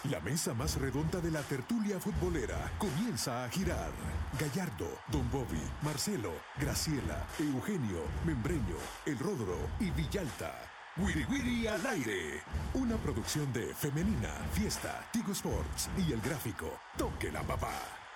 La mesa más redonda de la tertulia futbolera comienza a girar. Gallardo, Don Bobby, Marcelo, Graciela, Eugenio, Membreño, El Rodro y Villalta. Wiri Wiri al aire. Una producción de Femenina, Fiesta, Tigo Sports y El Gráfico. Toque la papá.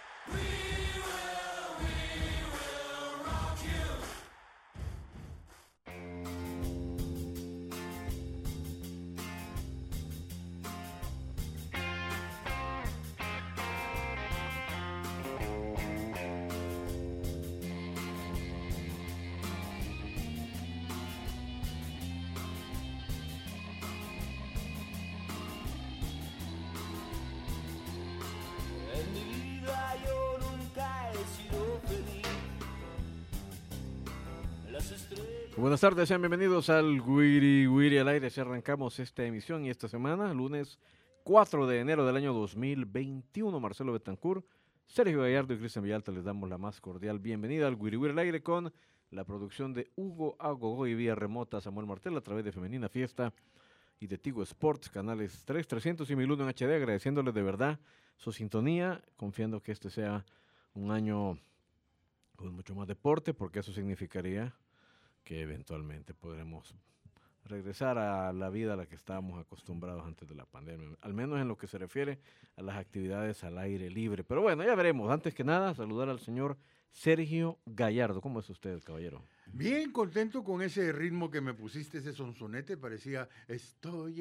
Buenas tardes, sean bienvenidos al Wiri Wiri al aire. Si arrancamos esta emisión y esta semana, lunes 4 de enero del año 2021, Marcelo Betancourt, Sergio Gallardo y Cristian Villalta les damos la más cordial bienvenida al Wiri Wiri al aire con la producción de Hugo Agogo y vía remota Samuel Martel a través de Femenina Fiesta y de Tigo Sports, canales 3, 300 y 1001 en HD, agradeciéndoles de verdad su sintonía, confiando que este sea un año con mucho más deporte, porque eso significaría que eventualmente podremos regresar a la vida a la que estábamos acostumbrados antes de la pandemia, al menos en lo que se refiere a las actividades al aire libre. Pero bueno, ya veremos. Antes que nada, saludar al señor Sergio Gallardo. ¿Cómo es usted, caballero? Bien contento con ese ritmo que me pusiste, ese sonsonete, parecía estoy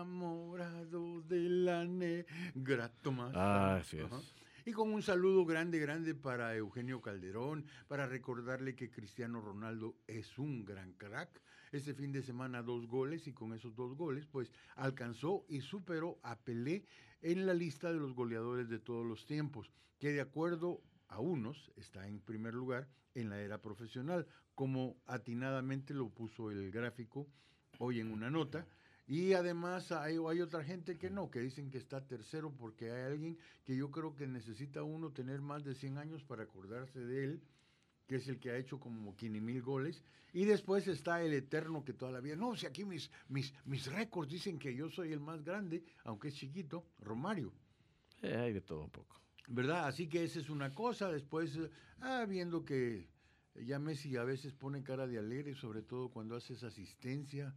enamorado de la negra Tomás. Así es. Y con un saludo grande para Eugenio Calderón, para recordarle que Cristiano Ronaldo es un gran crack. Este fin de semana 2 goles y con esos 2 goles pues alcanzó y superó a Pelé en la lista de los goleadores de todos los tiempos, que de acuerdo a unos está en primer lugar en la era profesional, como atinadamente lo puso el gráfico hoy en una nota. Y además hay otra gente que no, que dicen que está tercero porque hay alguien que yo creo que necesita uno tener más de 100 años para acordarse de él, que es el que ha hecho como 500,000 goles. Y después está el eterno que toda la vida, no, si aquí mis récords dicen que yo soy el más grande, aunque es chiquito, Romario. Hay de todo un poco. ¿Verdad? Así que esa es una cosa. Después, viendo que ya Messi a veces pone cara de alegre, sobre todo cuando haces asistencia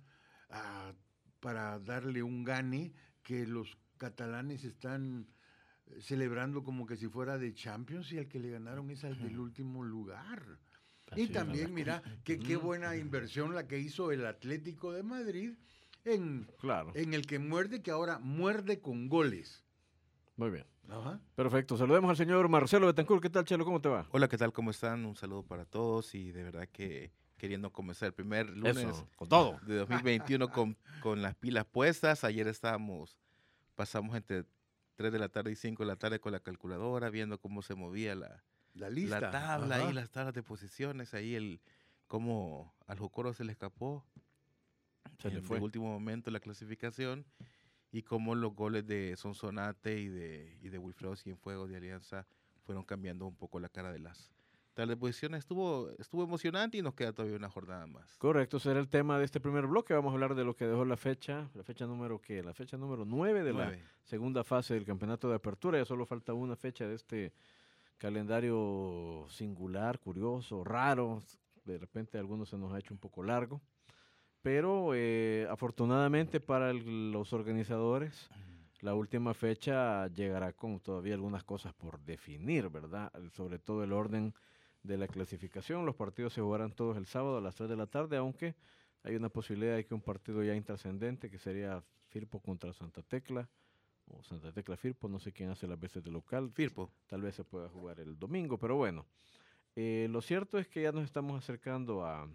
para darle un gane que los catalanes están celebrando como que si fuera de Champions y al que le ganaron es al del último lugar. Así y también, mira, qué buena inversión la que hizo el Atlético de Madrid en el que muerde, que ahora muerde con goles. Muy bien. Ajá. Perfecto. Saludemos al señor Marcelo Betancourt. ¿Qué tal, Chelo? ¿Cómo te va? Hola, ¿qué tal? ¿Cómo están? Un saludo para todos y de verdad que queriendo comenzar el primer lunes con todo de 2021 con las pilas puestas. Ayer pasamos entre 3 de la tarde y 5 de la tarde con la calculadora, viendo cómo se movía la lista, la tabla. Ajá. Y las tablas de posiciones, ahí cómo al Jocoro se le escapó en el último momento la clasificación y cómo los goles de Sonsonate y de Wilfredo Cienfuegos de Alianza fueron cambiando un poco la cara de las de posiciones. Estuvo emocionante y nos queda todavía una jornada más. Correcto, será el tema de este primer bloque. Vamos a hablar de lo que dejó la fecha número 9 de la segunda fase del campeonato de apertura. Ya solo falta una fecha de este calendario singular, curioso, raro. De repente a algunos se nos ha hecho un poco largo. Pero afortunadamente para los organizadores, la última fecha llegará con todavía algunas cosas por definir, ¿verdad? Sobre todo el orden de la clasificación. Los partidos se jugarán todos el sábado a las 3 de la tarde, aunque hay una posibilidad de que un partido ya intrascendente, que sería Firpo contra Santa Tecla, o Santa Tecla Firpo, no sé quién hace las veces de local. Firpo. Tal vez se pueda jugar el domingo, pero bueno. Lo cierto es que ya nos estamos acercando a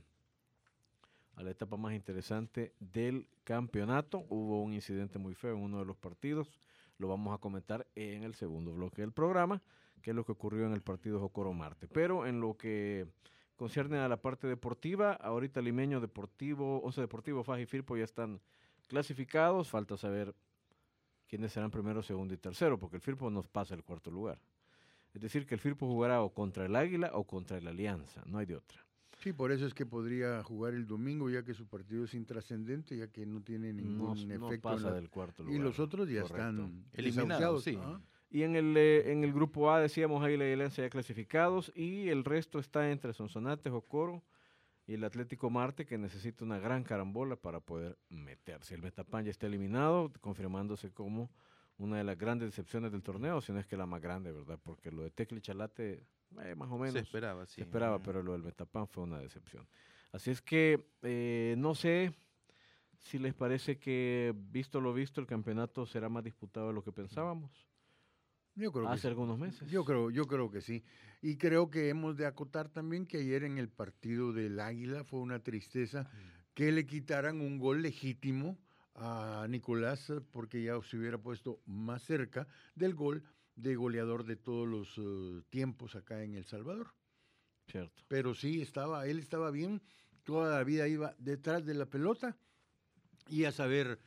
la etapa más interesante del campeonato. Hubo un incidente muy feo en uno de los partidos. Lo vamos a comentar en el segundo bloque del programa, que es lo que ocurrió en el partido Jocoro Marte. Pero en lo que concierne a la parte deportiva, ahorita Limeño Deportivo, Once Deportivo, Faja y Firpo ya están clasificados. Falta saber quiénes serán primero, segundo y tercero, porque el Firpo nos pasa el cuarto lugar. Es decir, que el Firpo jugará o contra el Águila o contra el Alianza, no hay de otra. Sí, por eso es que podría jugar el domingo, ya que su partido es intrascendente, ya que no tiene ningún efecto. No pasa del cuarto lugar. Y los otros ya correcto. están eliminados. Sí. Y en el grupo A decíamos Águila y Alianza ya clasificados y el resto está entre Sonsonate, Jocoro y el Atlético Marte, que necesita una gran carambola para poder meterse. El Metapan ya está eliminado, confirmándose como una de las grandes decepciones del torneo, si no es que la más grande, ¿verdad? Porque lo de Tecli Chalate, más o menos Se esperaba, sí. se esperaba, pero lo del Metapan fue una decepción. Así es que no sé si les parece que, visto lo visto, el campeonato será más disputado de lo que pensábamos. Yo creo Hace que algunos meses. Yo creo que sí. Y creo que hemos de acotar también que ayer en el partido del Águila fue una tristeza que le quitaran un gol legítimo a Nicolás, porque ya se hubiera puesto más cerca del gol de goleador de todos los tiempos acá en El Salvador. Cierto. Pero sí, él estaba bien, toda la vida iba detrás de la pelota y a saber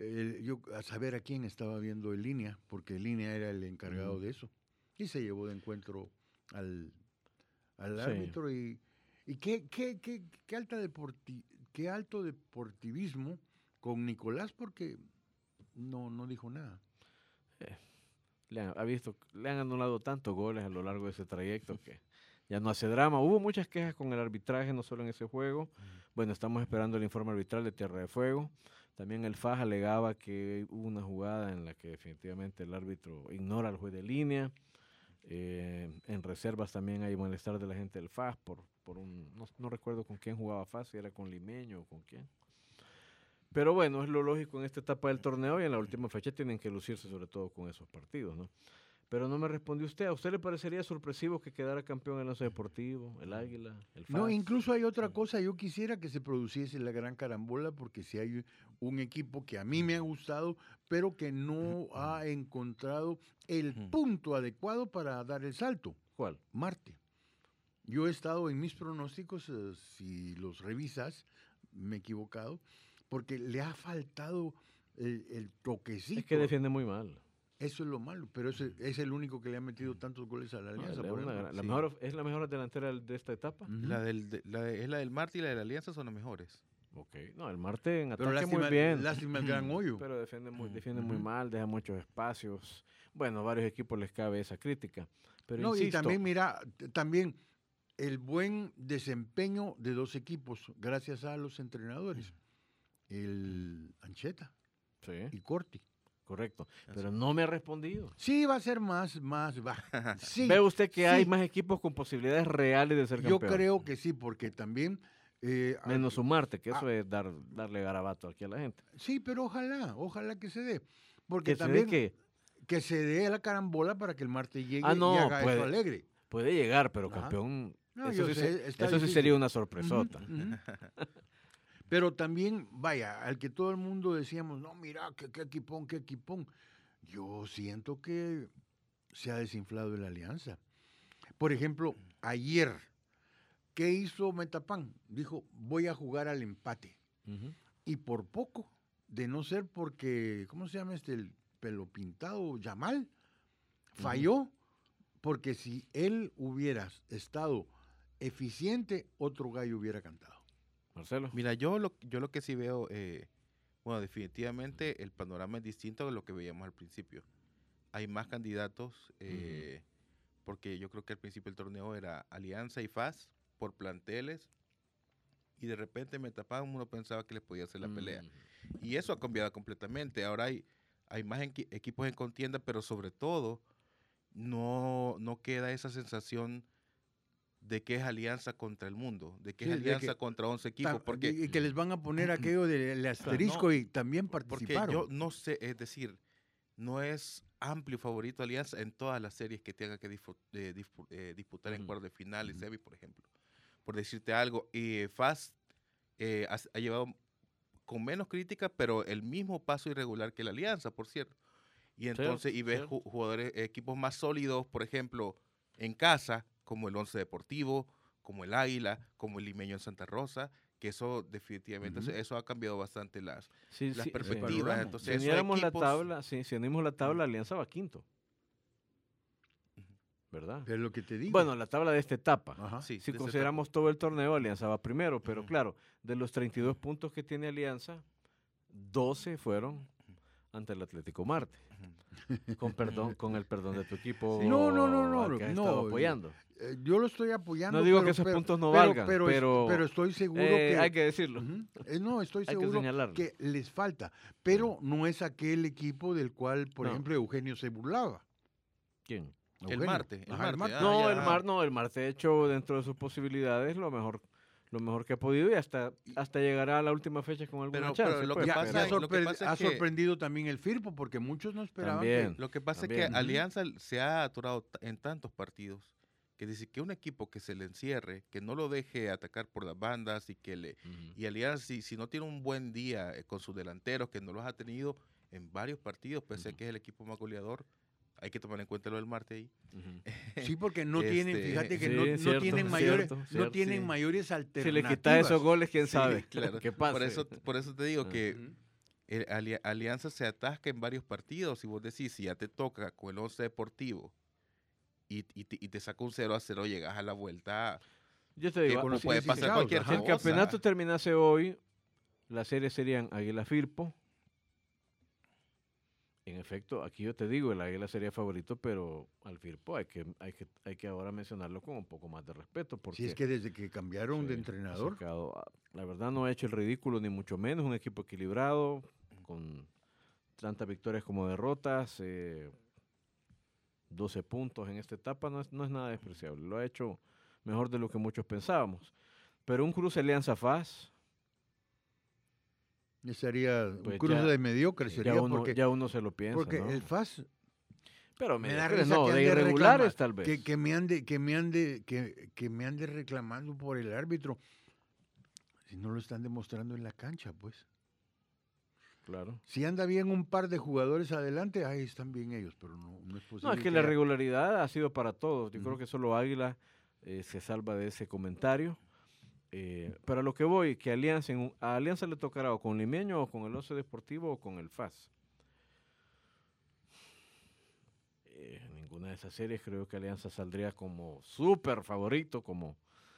a quién estaba viendo en línea, porque línea era el encargado de eso. Y se llevó de encuentro al árbitro y qué alto deportivismo con Nicolás, porque no dijo nada. Le han anulado tantos goles a lo largo de ese trayecto que ya no hace drama. Hubo muchas quejas con el arbitraje, no solo en ese juego. Bueno, estamos esperando el informe arbitral de Tierra de Fuego. También el FAS alegaba que hubo una jugada en la que definitivamente el árbitro ignora al juez de línea. En reservas también hay malestar de la gente del FAS no recuerdo con quién jugaba FAS, si era con Limeño o con quién. Pero bueno, es lo lógico en esta etapa del torneo y en la última fecha tienen que lucirse sobre todo con esos partidos, ¿no? Pero no me respondió usted. ¿A usted le parecería sorpresivo que quedara campeón el Once Deportivo, el Águila, el FAS? No, incluso hay otra cosa. Yo quisiera que se produciese la gran carambola, porque si hay un equipo que a mí me ha gustado, pero que no ha encontrado el punto adecuado para dar el salto. ¿Cuál? Marte. Yo he estado en mis pronósticos, si los revisas, me he equivocado, porque le ha faltado el toquecito. Es que defiende muy mal. Eso es lo malo, pero es el único que le ha metido tantos goles a la Alianza. ¿Es la mejor delantera de esta etapa? Uh-huh. Es la del Marte y la de la Alianza son las mejores. Ok, no, el Marte en pero ataque muy bien. Lástima el gran hoyo. Pero defiende muy mal, deja muchos espacios. Bueno, a varios equipos les cabe esa crítica. Pero no, insisto, y también, mira, el buen desempeño de dos equipos, gracias a los entrenadores. El Ancheta y Corti. Correcto, pero no me ha respondido. Sí, va a ser más va. Sí, ¿Ve usted que hay más equipos con posibilidades reales de ser campeón? Yo creo que sí, porque también... menos un Marte, que eso es darle garabato aquí a la gente. Sí, pero ojalá que se dé. Porque también que se dé la carambola para que el Marte llegue y haga eso alegre. Puede llegar, pero campeón, eso sí sería una sorpresota. Pero también, vaya, al que todo el mundo decíamos, no, mira, qué equipón. Yo siento que se ha desinflado la Alianza. Por ejemplo, ayer, ¿qué hizo Metapan? Dijo, voy a jugar al empate. Y por poco, de no ser porque, ¿cómo se llama el pelo pintado? Yamal, falló, porque si él hubiera estado eficiente, otro gallo hubiera cantado. Marcelo. Mira, yo lo que sí veo, definitivamente el panorama es distinto de lo que veíamos al principio. Hay más candidatos, porque yo creo que al principio el torneo era Alianza y FAS por planteles, y de repente Metapan uno pensaba que les podía hacer la pelea. Y eso ha cambiado completamente. Ahora hay más equipos en contienda, pero sobre todo no queda esa sensación de que es alianza contra el mundo, de que es alianza contra 11 equipos. Y que les van a poner aquello del asterisco y también participaron. Porque yo no sé, es decir, no es amplio favorito Alianza en todas las series que tenga que disputar en cuartos de final y semi, por ejemplo. Por decirte algo, FAS ha llevado con menos crítica, pero el mismo paso irregular que la Alianza, por cierto. Y entonces, ves equipos más sólidos, por ejemplo, en casa, como el Once Deportivo, como el Águila, como el Limeño en Santa Rosa, que eso definitivamente, eso ha cambiado bastante las perspectivas. Entonces, si unimos la tabla, Alianza va quinto. ¿verdad? Es lo que te digo. Bueno, la tabla de esta etapa. Ajá. Sí, Si de esa consideramos todo el torneo, Alianza va primero, pero claro, de los 32 puntos que tiene Alianza, 12 fueron ante el Atlético Marte. Con el perdón de tu equipo Sí. No, al que has estado apoyando. Yo lo estoy apoyando. No digo que esos puntos no valgan, pero estoy seguro que... hay que decirlo. Ujú. No, estoy Hay que seguro señalarlo. que les falta, pero no es aquel equipo del cual, por No. ejemplo, Eugenio se burlaba. ¿Quién? Eugenio. Marte, Ajá, el Marte. No, ya. el Marte ha hecho dentro de sus posibilidades lo mejor que ha podido y hasta llegará a la última fecha con alguna Pero chance. lo pues, que Ya, pasa ya es- lo que pasa es ha que- sorprendido también el Firpo, porque muchos no esperaban También. que... Lo que pasa es También. que Alianza se ha atorado en tantos partidos que dice que un equipo que se le encierre, que no lo deje atacar por las bandas y Ujú. y Alianza si no tiene un buen día con sus delanteros, que no los ha tenido en varios partidos, pese a Ujú. que es el equipo más goleador, hay que tomar en cuenta lo del Marte ahí. Ujú. Sí, porque no tienen, fíjate que sí, no cierto, tienen cierto, mayores sí. mayores Si alternativas. le quitas esos goles, quién Sí, sabe claro. qué pasa. Por eso te digo Ah. que Ujú. Alianza se atasca en varios partidos y vos decís, si ya te toca con el 11 deportivo y te saca un 0-0, llegas a la vuelta, Yo te que digo, con los puede pasar clasificados, cualquier ajá. si el cosa. campeonato terminase hoy, las series serían Águila Firpo. En efecto, aquí yo te digo, el Águila sería favorito, pero al Firpo hay que ahora mencionarlo con un poco más de respeto. Porque Si es que desde que cambiaron sí, de ha entrenador, sacado la verdad no ha hecho el ridículo, ni mucho menos. Un equipo equilibrado, con tantas victorias como derrotas. 12 puntos en esta etapa no es nada despreciable. Lo ha hecho mejor de lo que muchos pensábamos. Pero un cruce Alianza FAS, sería un Pues cruce ya- de mediocre, sería ya uno se lo piensa, porque ¿no? el FAS Pero me da mediocres risa no, que de ande irregulares reclama- tal vez. que me ande reclamando por el árbitro si no lo están demostrando en la cancha, pues. Claro. Si anda bien un par de jugadores adelante, ahí están bien ellos, pero no es posible. No, es que la haya- regularidad ha sido para todos. Yo creo Ujú. que solo Águila se salva de ese comentario. Pero a lo que voy, que a Alianza le tocará o con Limeño o con el Once Deportivo o con el FAS. Ninguna de esas series creo que Alianza saldría como súper favorito, como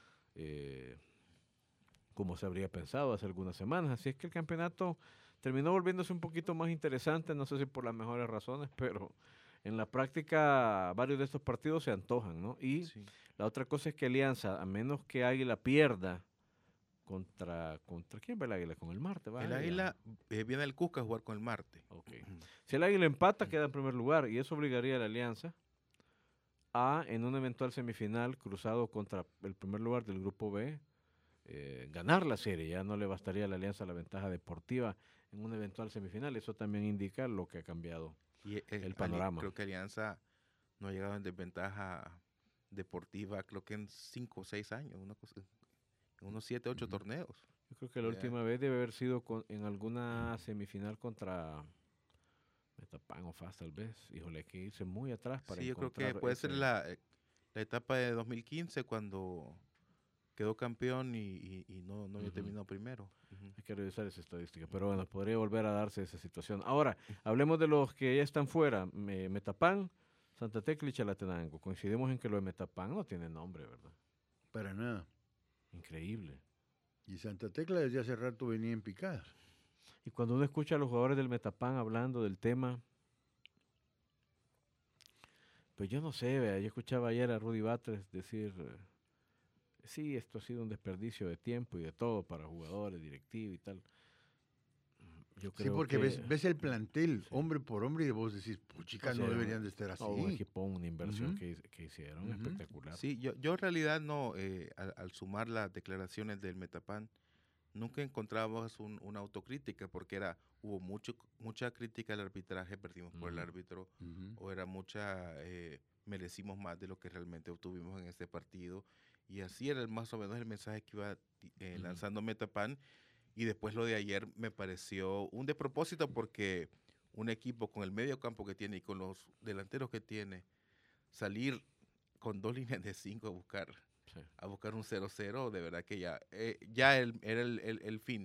se habría pensado hace algunas semanas. Así es que el campeonato terminó volviéndose un poquito más interesante, no sé si por las mejores razones, pero en la práctica varios de estos partidos se antojan, ¿no? Y Sí. la otra cosa es que Alianza, a menos que Águila pierda ¿contra quién va el Águila? Con el Marte, ¿va? El Águila viene el Cusca a jugar con el Marte. Ok. Si el Águila empata, queda en primer lugar y eso obligaría a la Alianza a, en un eventual semifinal cruzado contra el primer lugar del Grupo B, ganar la serie. Ya no le bastaría a la Alianza la ventaja deportiva en un eventual semifinal. Eso también indica lo que ha cambiado Y el panorama. Creo que Alianza no ha llegado en desventaja deportiva, creo que en 5 o 6 años, en unos 7, 8 torneos. Yo creo que la Ya. última vez debe haber sido en alguna semifinal contra Metapan o FAS tal vez. Híjole, hay que irse muy atrás para Sí, yo creo que encontrar puede ser ese- la etapa de 2015 cuando quedó campeón y no había Ujú. terminado primero. Ujú. Hay que revisar esa estadística, pero bueno, podría volver a darse esa situación. Ahora, hablemos de los que ya están fuera. Metapan, Santa Tecla y Chalatenango. Coincidimos en que lo de Metapan no tiene nombre, ¿verdad? Para nada. Increíble. Y Santa Tecla desde hace rato venía en picada. Y cuando uno escucha a los jugadores del Metapan hablando del tema, pues yo no sé, vea, yo escuchaba ayer a Rudy Batres decir, sí, esto ha sido un desperdicio de tiempo y de todo para jugadores, directivos y tal. Yo Sí, creo porque que ves el plantel sí. hombre por hombre y vos decís, puchica, O no sea, deberían de estar así. un equipo, una inversión Ujú. que hicieron Ujú. espectacular. Sí, yo en realidad no, al sumar las declaraciones del Metapan, nunca encontrábamos una autocrítica porque hubo mucha crítica al arbitraje, perdimos por el Ujú. árbitro, Ujú. o era merecimos más de lo que realmente obtuvimos en este partido. Y así era más o menos el mensaje que iba Ujú. lanzando Metapan. Y después lo de ayer me pareció un despropósito porque un equipo con el medio campo que tiene y con los delanteros que tiene, salir con 2 líneas de 5 Sí. a buscar un 0-0, de verdad que era el fin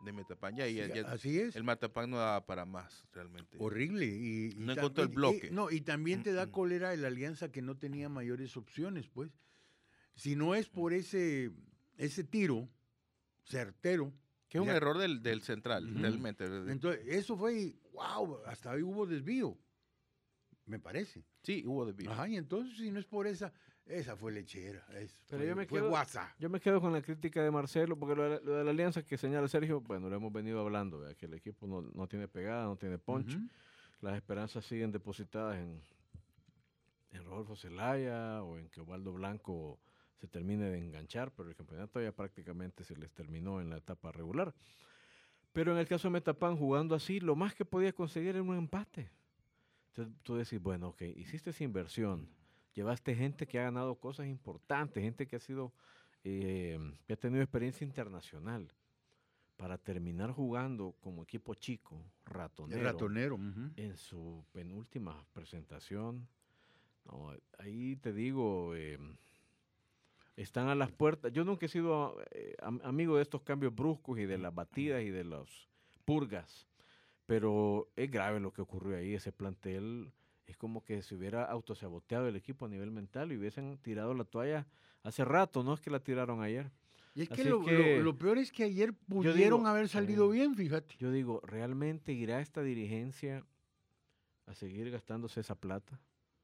Metapan. Así es. El Metapan no daba para más, realmente. Horrible. Y no encontró el bloque. Y también te da cólera el Alianza que no tenía mayores opciones, pues. Si no es por ese tiro certero. Que es un error del central, realmente. Entonces, eso fue, wow, hasta ahí hubo desvío, me parece. Sí, hubo desvío. Ajá, y entonces, si no es por esa fue lechera. Pero yo me quedo con la crítica de Marcelo, porque lo de la alianza que señala Sergio, bueno, lo hemos venido hablando, ¿verdad? Que el equipo no tiene pegada, no tiene punch. Las esperanzas siguen depositadas en Rodolfo Zelaya o en que Osvaldo Blanco se termine de enganchar, pero el campeonato ya prácticamente se les terminó en la etapa regular. Pero en el caso de Metapan, jugando así, lo más que podía conseguir era un empate. Entonces tú decís, bueno, ok, hiciste esa inversión, llevaste gente que ha ganado cosas importantes, gente que ha sido, que ha tenido experiencia internacional, para terminar jugando como equipo chico, ratonero, en su penúltima presentación. No, ahí te digo, están a las puertas. Yo nunca he sido amigo de estos cambios bruscos y de las batidas y de las purgas, pero es grave lo que ocurrió ahí. Ese plantel es como que se hubiera autosaboteado el equipo a nivel mental y hubiesen tirado la toalla hace rato, no es que la tiraron ayer. Y es que lo peor es que ayer pudieron haber salido bien, fíjate. Yo digo, ¿realmente irá esta dirigencia a seguir gastándose esa plata?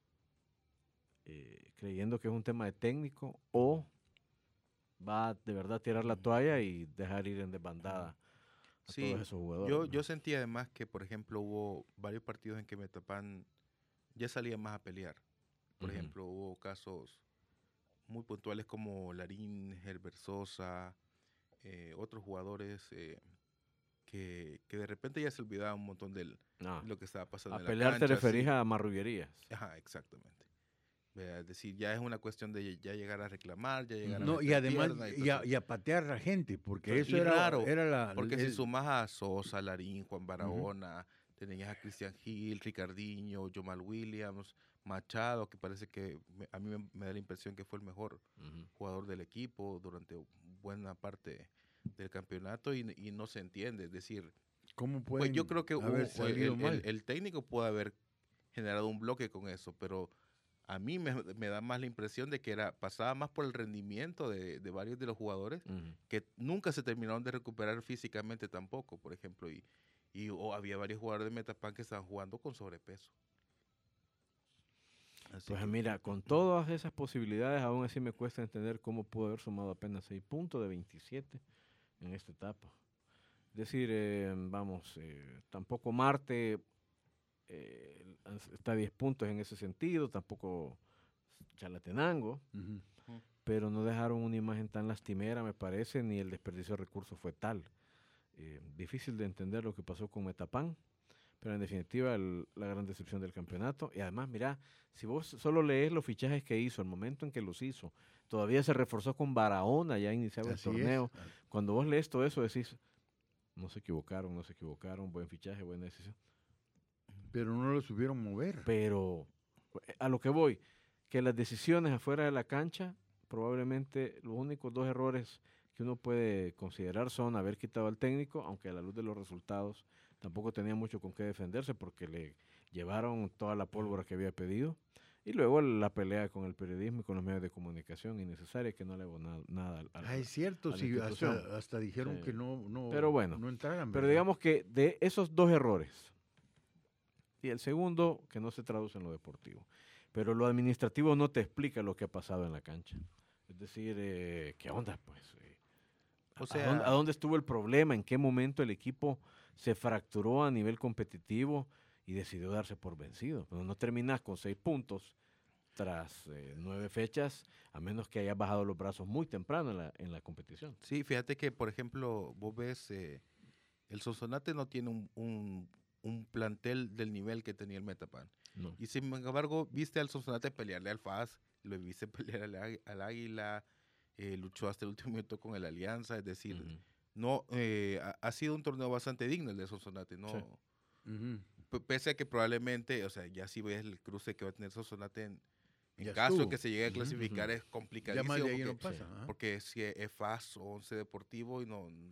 Creyendo que es un tema de técnico, o va de verdad a tirar la toalla y dejar ir en desbandada a todos esos jugadores. Yo sentí además que, por ejemplo, hubo varios partidos en que Metapan ya salía más a pelear. Por ejemplo, hubo casos muy puntuales como Larín, Herbert Sosa, otros jugadores que de repente ya se olvidaban un montón de lo que estaba pasando en la cancha. A pelear te referís a marrullerías. Ajá, exactamente. Es decir, ya es una cuestión de ya llegar a reclamar, ya llegar a y además y a patear a la gente, porque eso era raro, era porque si sumas a Sosa, Larín, Juan Barahona, tenías a Cristian Gil, Ricardinho, Jomal Williams, Machado, que parece que a mí me da la impresión que fue el mejor jugador del equipo durante buena parte del campeonato, y no se entiende. Es decir, ¿cómo pueden pues yo creo que el técnico puede haber generado un bloque con eso, pero a mí me da más la impresión de que pasaba más por el rendimiento de varios de los jugadores que nunca se terminaron de recuperar físicamente tampoco, por ejemplo, y había varios jugadores de Metapan que estaban jugando con sobrepeso. Pues mira, con todas esas posibilidades, aún así me cuesta entender cómo pudo haber sumado apenas 6 puntos de 27 en esta etapa. Es decir, tampoco Marte está a 10 puntos en ese sentido, tampoco Chalatenango, pero no dejaron una imagen tan lastimera, me parece, ni el desperdicio de recursos fue tal. Difícil de entender lo que pasó con Metapan, pero en definitiva la gran decepción del campeonato. Y además, mira, si vos solo lees los fichajes que hizo, el momento en que los hizo, todavía se reforzó con Barahona ya iniciado el torneo. Cuando vos lees todo eso decís, no se equivocaron, buen fichaje, buena decisión. Pero no lo supieron mover. Pero a lo que voy, que las decisiones afuera de la cancha, probablemente los únicos 2 errores que uno puede considerar son haber quitado al técnico, aunque a la luz de los resultados tampoco tenía mucho con qué defenderse porque le llevaron toda la pólvora que había pedido, y luego la pelea con el periodismo y con los medios de comunicación innecesaria que no le abonó nada es cierto, sí, hasta dijeron que no, pero bueno, no entraran. Pero digamos que de esos 2 errores, y el segundo que no se traduce en lo deportivo, pero lo administrativo no te explica lo que ha pasado en la cancha. Es decir, ¿qué onda? Pues, ¿a dónde estuvo el problema? ¿En qué momento el equipo se fracturó a nivel competitivo y decidió darse por vencido? Pero no terminas con 6 puntos tras 9 fechas, a menos que hayas bajado los brazos muy temprano en la competición. Sí, fíjate que, por ejemplo, vos ves, el Sonsonate no tiene un plantel del nivel que tenía el Metapan. No. Y sin embargo, viste al Sonsonate pelearle al FAS, lo viste pelear al Águila, luchó hasta el último minuto con el Alianza, es decir, no ha sido un torneo bastante digno el de Sonsonate, ¿no? Sí. Pese a que probablemente, o sea, ya si ves el cruce que va a tener Sonsonate en caso de que se llegue a clasificar es complicadísimo. Ya más de ahí no pasa. Porque si es FAS o Once Deportivo y no...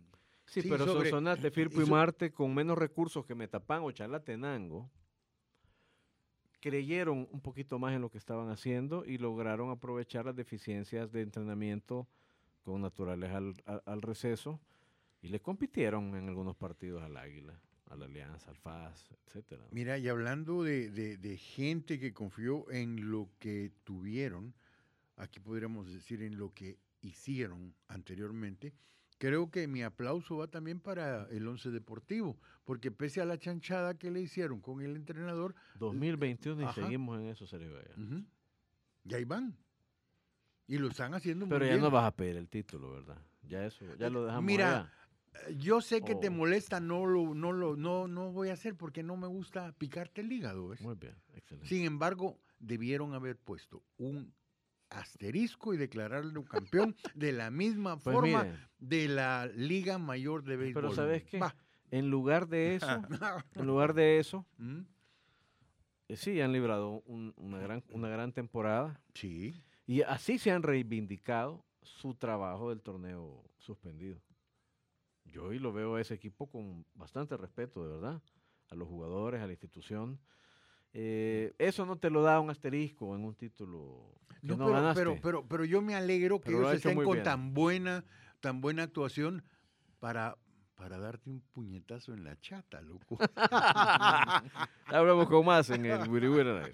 Sí, Sí, pero sobre- Sonsonate, Firpo y Marte, con menos recursos que Metapán o Chalatenango, creyeron un poquito más en lo que estaban haciendo y lograron aprovechar las deficiencias de entrenamiento con naturales al receso y le compitieron en algunos partidos al Águila, a la Alianza, al FAS, etcétera. Mira, y hablando de gente que confió en lo que tuvieron, aquí podríamos decir en lo que hicieron anteriormente, creo que mi aplauso va también para el Once Deportivo, porque pese a la chanchada que le hicieron con el entrenador, 2021 y Ajá. seguimos en eso, Sergio Gallardo. ujú, y ahí van. Y lo están haciendo Pero muy ya bien. no vas a pedir el título, ¿verdad? Ya eso, ya lo dejamos Mira, allá. yo sé que te Oh. molesta, no voy a hacer porque no me gusta picarte el hígado, ¿ves? Muy bien, excelente. Sin embargo, debieron haber puesto un asterisco y declararle un campeón de la misma Pues forma miren, de la Liga Mayor de Béisbol. pero ¿sabes qué? Va. En lugar de eso, ¿Mm? sí han librado una gran temporada Sí. y así se han reivindicado su trabajo del torneo suspendido. Yo hoy lo veo a ese equipo con bastante respeto, de verdad, a los jugadores, a la institución. Eso no te lo da un asterisco en un título que no, ganaste. Pero yo me alegro que Pero lo ha ellos hecho estén muy con bien. tan buena actuación para darte un puñetazo en la chata, loco. Hablamos con más en el Wiri Wiri al aire.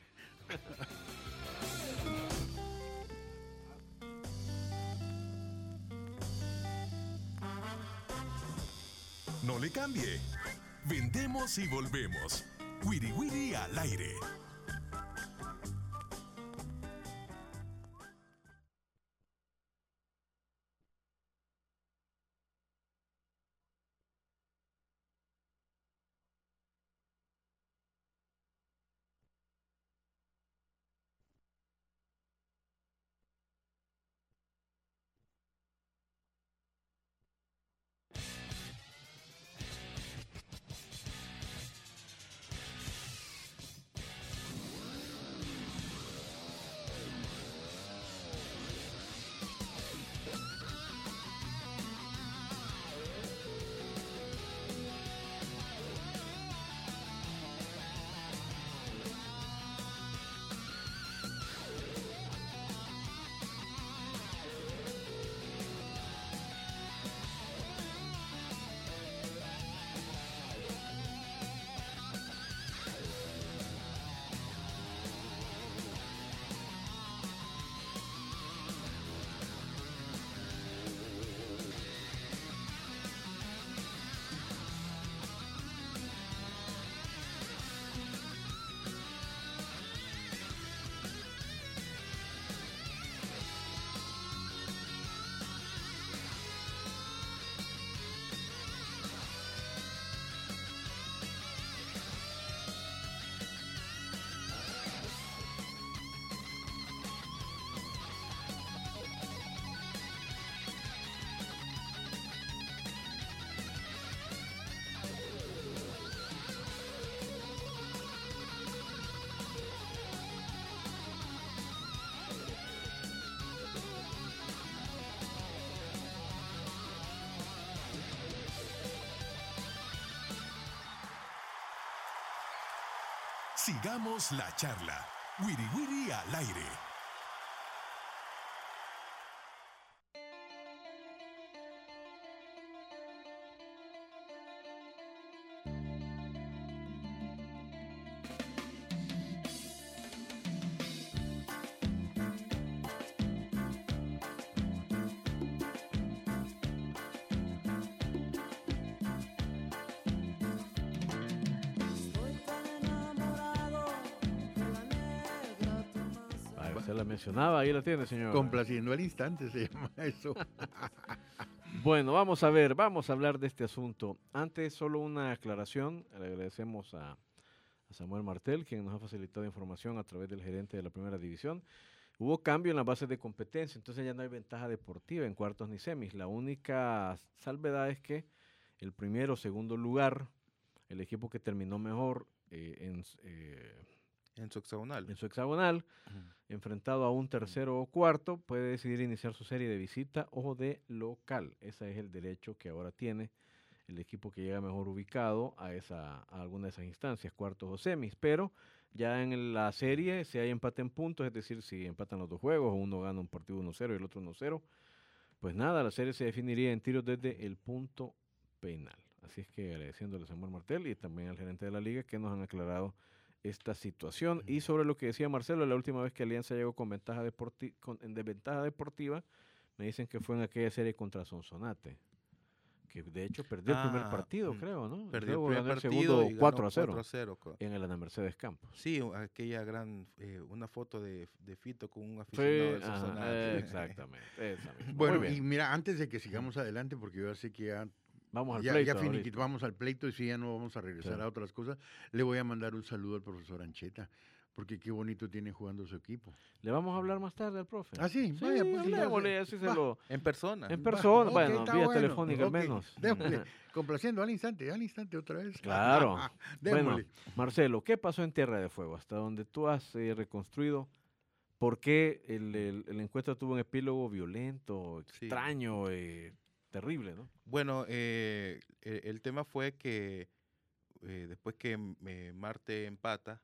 No le cambie. Vendemos y volvemos. Wiri Wiri al aire. Sigamos la charla. Wiri Wiri al aire. Se la mencionaba, ahí la tiene, señor. Complaciendo al instante se llama eso. Bueno, vamos a ver, vamos a hablar de este asunto. Antes, solo una aclaración. Le agradecemos a Samuel Martel, quien nos ha facilitado información a través del gerente de la primera división. Hubo cambio en las bases de competencia, entonces ya no hay ventaja deportiva en cuartos ni semis. La única salvedad es que el primero o segundo lugar, el equipo que terminó mejor en su hexagonal, enfrentado a un tercero o cuarto, puede decidir iniciar su serie de visita o de local. Ese es el derecho que ahora tiene el equipo que llega mejor ubicado a alguna de esas instancias, cuartos o semis, pero ya en la serie, si hay empate en puntos, es decir, si empatan los dos juegos, uno gana un partido 1-0 y el otro 1-0, pues nada, la serie se definiría en tiros desde el punto penal. Así es que agradeciéndole a Samuel Martel y también al gerente de la liga que nos han aclarado esta situación. Y sobre lo que decía Marcelo, la última vez que Alianza llegó con en desventaja deportiva, me dicen que fue en aquella serie contra Sonsonate, que de hecho perdió el primer partido, creo, ¿no? Perdió Luego el ganó primer el partido segundo y 4-0 en el Ana Mercedes Campos. Sí, aquella gran, una foto de Fito con un aficionado del Sonsonate. Exactamente. Bueno, y mira, antes de que sigamos adelante, porque yo ya sé que vamos al pleito. Vamos al pleito y si ya no vamos a regresar a otras cosas, le voy a mandar un saludo al profesor Ancheta, porque qué bonito tiene jugando su equipo. Le vamos a hablar más tarde al profe. Ah, sí, vaya, pues hablemosle, así se lo... En persona. En persona, bueno, okay, vía telefónica al menos. Démosle, complaciendo al instante otra vez. Claro. Démosle. Bueno, Marcelo, ¿qué pasó en Tierra de Fuego? Hasta donde tú has reconstruido, ¿por qué el encuentro tuvo un epílogo violento, extraño, terrible, ¿no? Bueno, el tema fue que después que Marte empata,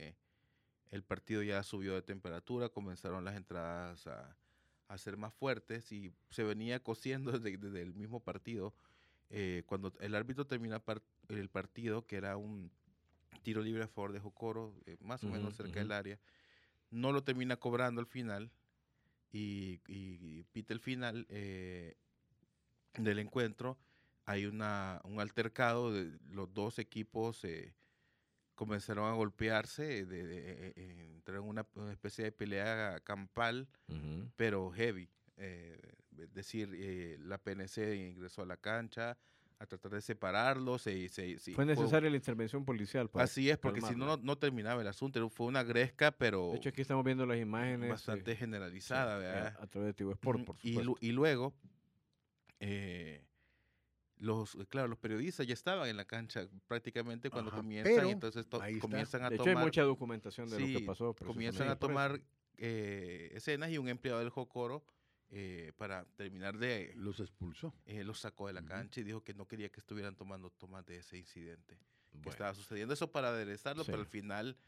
el partido ya subió de temperatura, comenzaron las entradas a ser más fuertes y se venía cociendo desde el mismo partido. Cuando el árbitro termina el partido, que era un tiro libre a favor de Jocoro, más o menos cerca del área, no lo termina cobrando al final y pita el final del encuentro. Hay un altercado, los dos equipos comenzaron a golpearse, entraron en una especie de pelea campal, pero heavy. Es decir, la PNC ingresó a la cancha a tratar de separarlos. Fue necesaria la intervención policial. Así es, porque si no terminaba el asunto. Fue una gresca, pero... De hecho, aquí estamos viendo las imágenes. Bastante generalizada, ¿verdad? A través de TV Sport, por supuesto. Y luego... los periodistas ya estaban en la cancha prácticamente cuando comienzan, y entonces comienzan a tomar... De hecho, hay mucha documentación de lo que pasó. Comienzan a tomar escenas y un empleado del Jocoro, para terminar de... Los expulsó. Los sacó de la cancha y dijo que no quería que estuvieran tomando tomas de ese incidente que estaba sucediendo. Eso para aderezarlo, pero al final...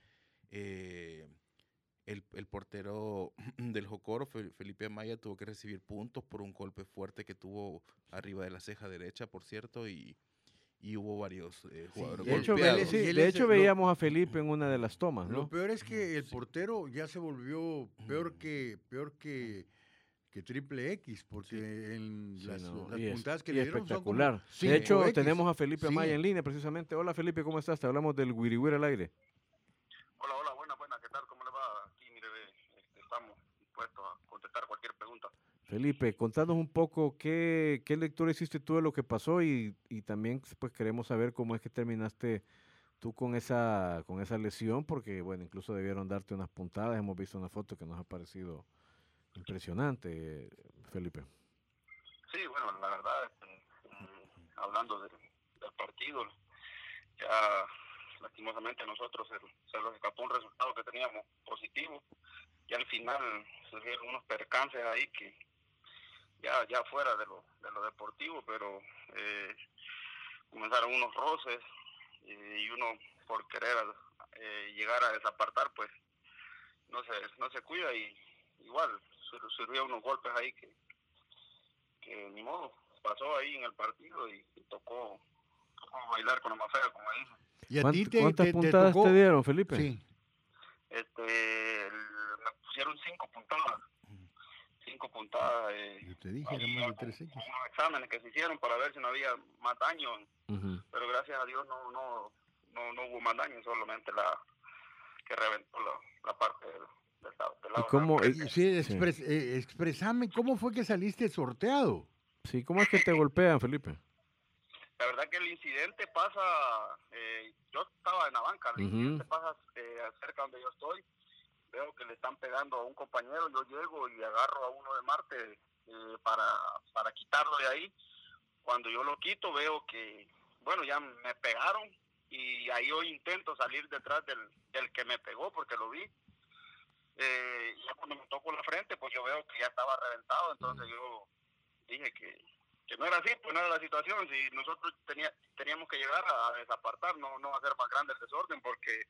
El portero del Jocoro, Felipe Amaya, tuvo que recibir puntos por un golpe fuerte que tuvo arriba de la ceja derecha, por cierto, y hubo varios jugadores golpeados. De hecho, veíamos a Felipe en una de las tomas, ¿no? Lo peor es que el portero ya se volvió peor que Triple X, porque en las puntadas que le dieron espectacular. Son como de hecho, 5X. tenemos a Felipe Amaya en línea, precisamente. Hola, Felipe, ¿cómo estás? Te hablamos del Wiri Wiri al aire. Hola, buena, ¿qué tal? ¿Cómo le va? Aquí, mire, estamos dispuestos a contestar cualquier pregunta. Felipe, contanos un poco qué lectura hiciste tú de lo que pasó y también pues queremos saber cómo es que terminaste tú con esa lesión, porque bueno, incluso debieron darte unas puntadas, hemos visto una foto que nos ha parecido impresionante, Felipe. Sí, bueno, la verdad, hablando del partido, ya lastimosamente a nosotros se nos escapó un resultado que teníamos positivo y al final surgieron unos percances ahí que ya fuera de lo deportivo, pero comenzaron unos roces y uno por querer llegar a desapartar pues no se cuida y igual surgieron unos golpes ahí que ni modo, pasó ahí en el partido y tocó bailar con la más fea, como dicen. ¿Y a ti ¿Cuántas puntadas te dieron, Felipe? Sí. Me pusieron 5 puntadas. 5 puntadas. Yo te dije, era más de 3X. Unos exámenes que se hicieron para ver si no había más daño. Pero gracias a Dios no hubo más daño, solamente la que reventó la parte del lado. ¿Y cómo? Expresame, ¿cómo fue que saliste sorteado? Sí, ¿cómo es que te golpean, Felipe? La verdad que el incidente pasa, yo estaba en la banca, el incidente pasa cerca donde yo estoy, veo que le están pegando a un compañero, yo llego y agarro a uno de Marte para quitarlo de ahí. Cuando yo lo quito veo que, bueno, ya me pegaron y ahí yo intento salir detrás del que me pegó porque lo vi. Ya cuando me toco la frente, pues yo veo que ya estaba reventado, entonces yo dije que no era así, pues no era la situación. Si nosotros teníamos que llegar a desapartar, no hacer más grande el desorden, porque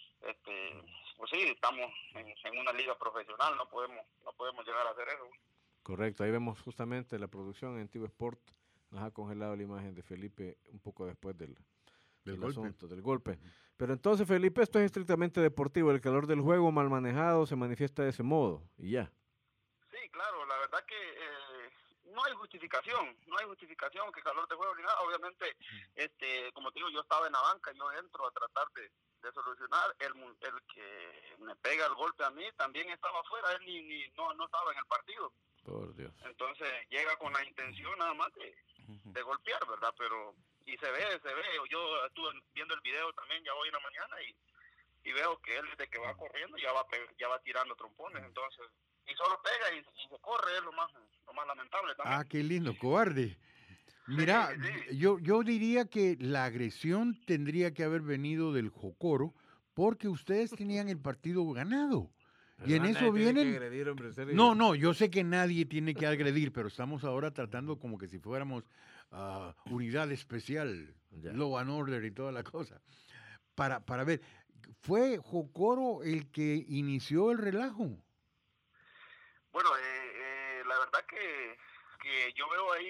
pues sí, estamos en una liga profesional, no podemos llegar a hacer eso. Correcto, ahí vemos justamente la producción en Tivo Sport, nos ha congelado la imagen de Felipe un poco después del asunto, del golpe. Pero entonces, Felipe, esto es estrictamente deportivo, el calor del juego mal manejado se manifiesta de ese modo, y ya. Sí, claro, la verdad que no hay justificación que calor de juego ni nada. Obviamente, como te digo, yo estaba en la banca, yo entro a tratar de solucionar. El que me pega el golpe a mí también estaba afuera, él no estaba en el partido. Por Dios. Entonces llega con la intención nada más de golpear, ¿verdad? Pero, y se ve, yo estuve viendo el video también ya hoy en la mañana y veo que él desde que va corriendo ya va tirando trompones, entonces, y solo pega y se corre, es lo más lamentable también. Ah, qué lindo, cobarde. Mira, sí. Yo diría que la agresión tendría que haber venido del Jocoro porque ustedes tenían el partido ganado. Y en eso vienen... Agredir, hombre, No, yo sé que nadie tiene que agredir, pero estamos ahora tratando como que si fuéramos unidad especial, law and order y toda la cosa. Para ver, ¿fue Jocoro el que inició el relajo? Bueno, la verdad que yo veo ahí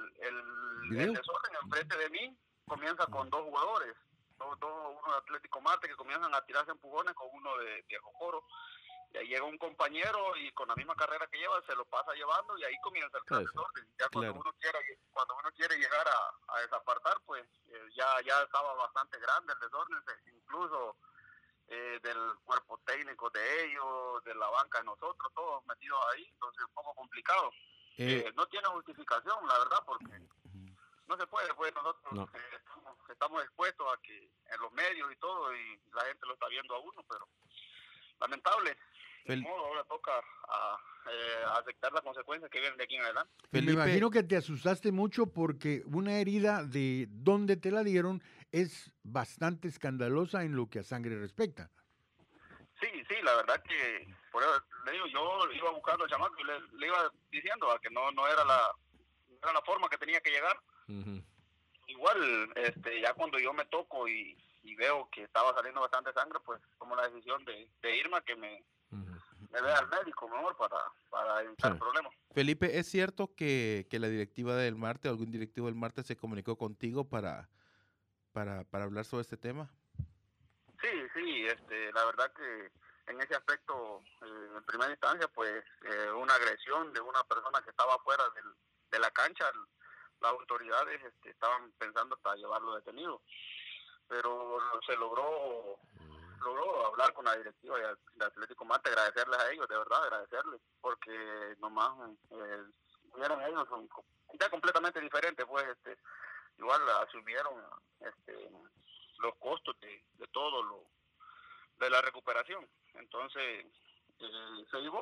el desorden enfrente de mí, comienza con dos jugadores, uno de Atlético Marte que comienzan a tirarse empujones con uno de Jocoro. Y ahí llega un compañero y con la misma carrera que lleva se lo pasa llevando y ahí comienza el desorden. Ya cuando uno quiere llegar a desapartar, pues ya estaba bastante grande el desorden, incluso del cuerpo técnico de ellos, de la banca de nosotros, todos metidos ahí, entonces un poco complicado. No tiene justificación, la verdad, porque no se puede, pues nosotros estamos expuestos a que en los medios y todo, y la gente lo está viendo a uno, pero lamentable. De modo, ahora toca aceptar las consecuencias que vienen de aquí en adelante. Felipe, me imagino que te asustaste mucho porque una herida de donde te la dieron es bastante escandalosa en lo que a sangre respecta. Sí, la verdad que, por eso le digo, yo iba buscando al chamaco y le iba diciendo a que no era la forma que tenía que llegar. Igual, ya cuando yo me toco y veo que estaba saliendo bastante sangre, pues tomo la decisión de irme a que me vea al médico mejor para evitar problemas. Felipe, ¿es cierto que la directiva del Marte, algún directivo del Marte se comunicó contigo para hablar sobre este tema? Sí, la verdad que en ese aspecto, en primera instancia, pues una agresión de una persona que estaba fuera de la cancha, las autoridades estaban pensando hasta llevarlo detenido, pero se logró hablar con la directiva de Atlético Marte, agradecerles a ellos, de verdad, agradecerles, porque nomás vieron ellos son ya completamente diferentes, pues igual asumieron los costos de todo de la recuperación, entonces se llegó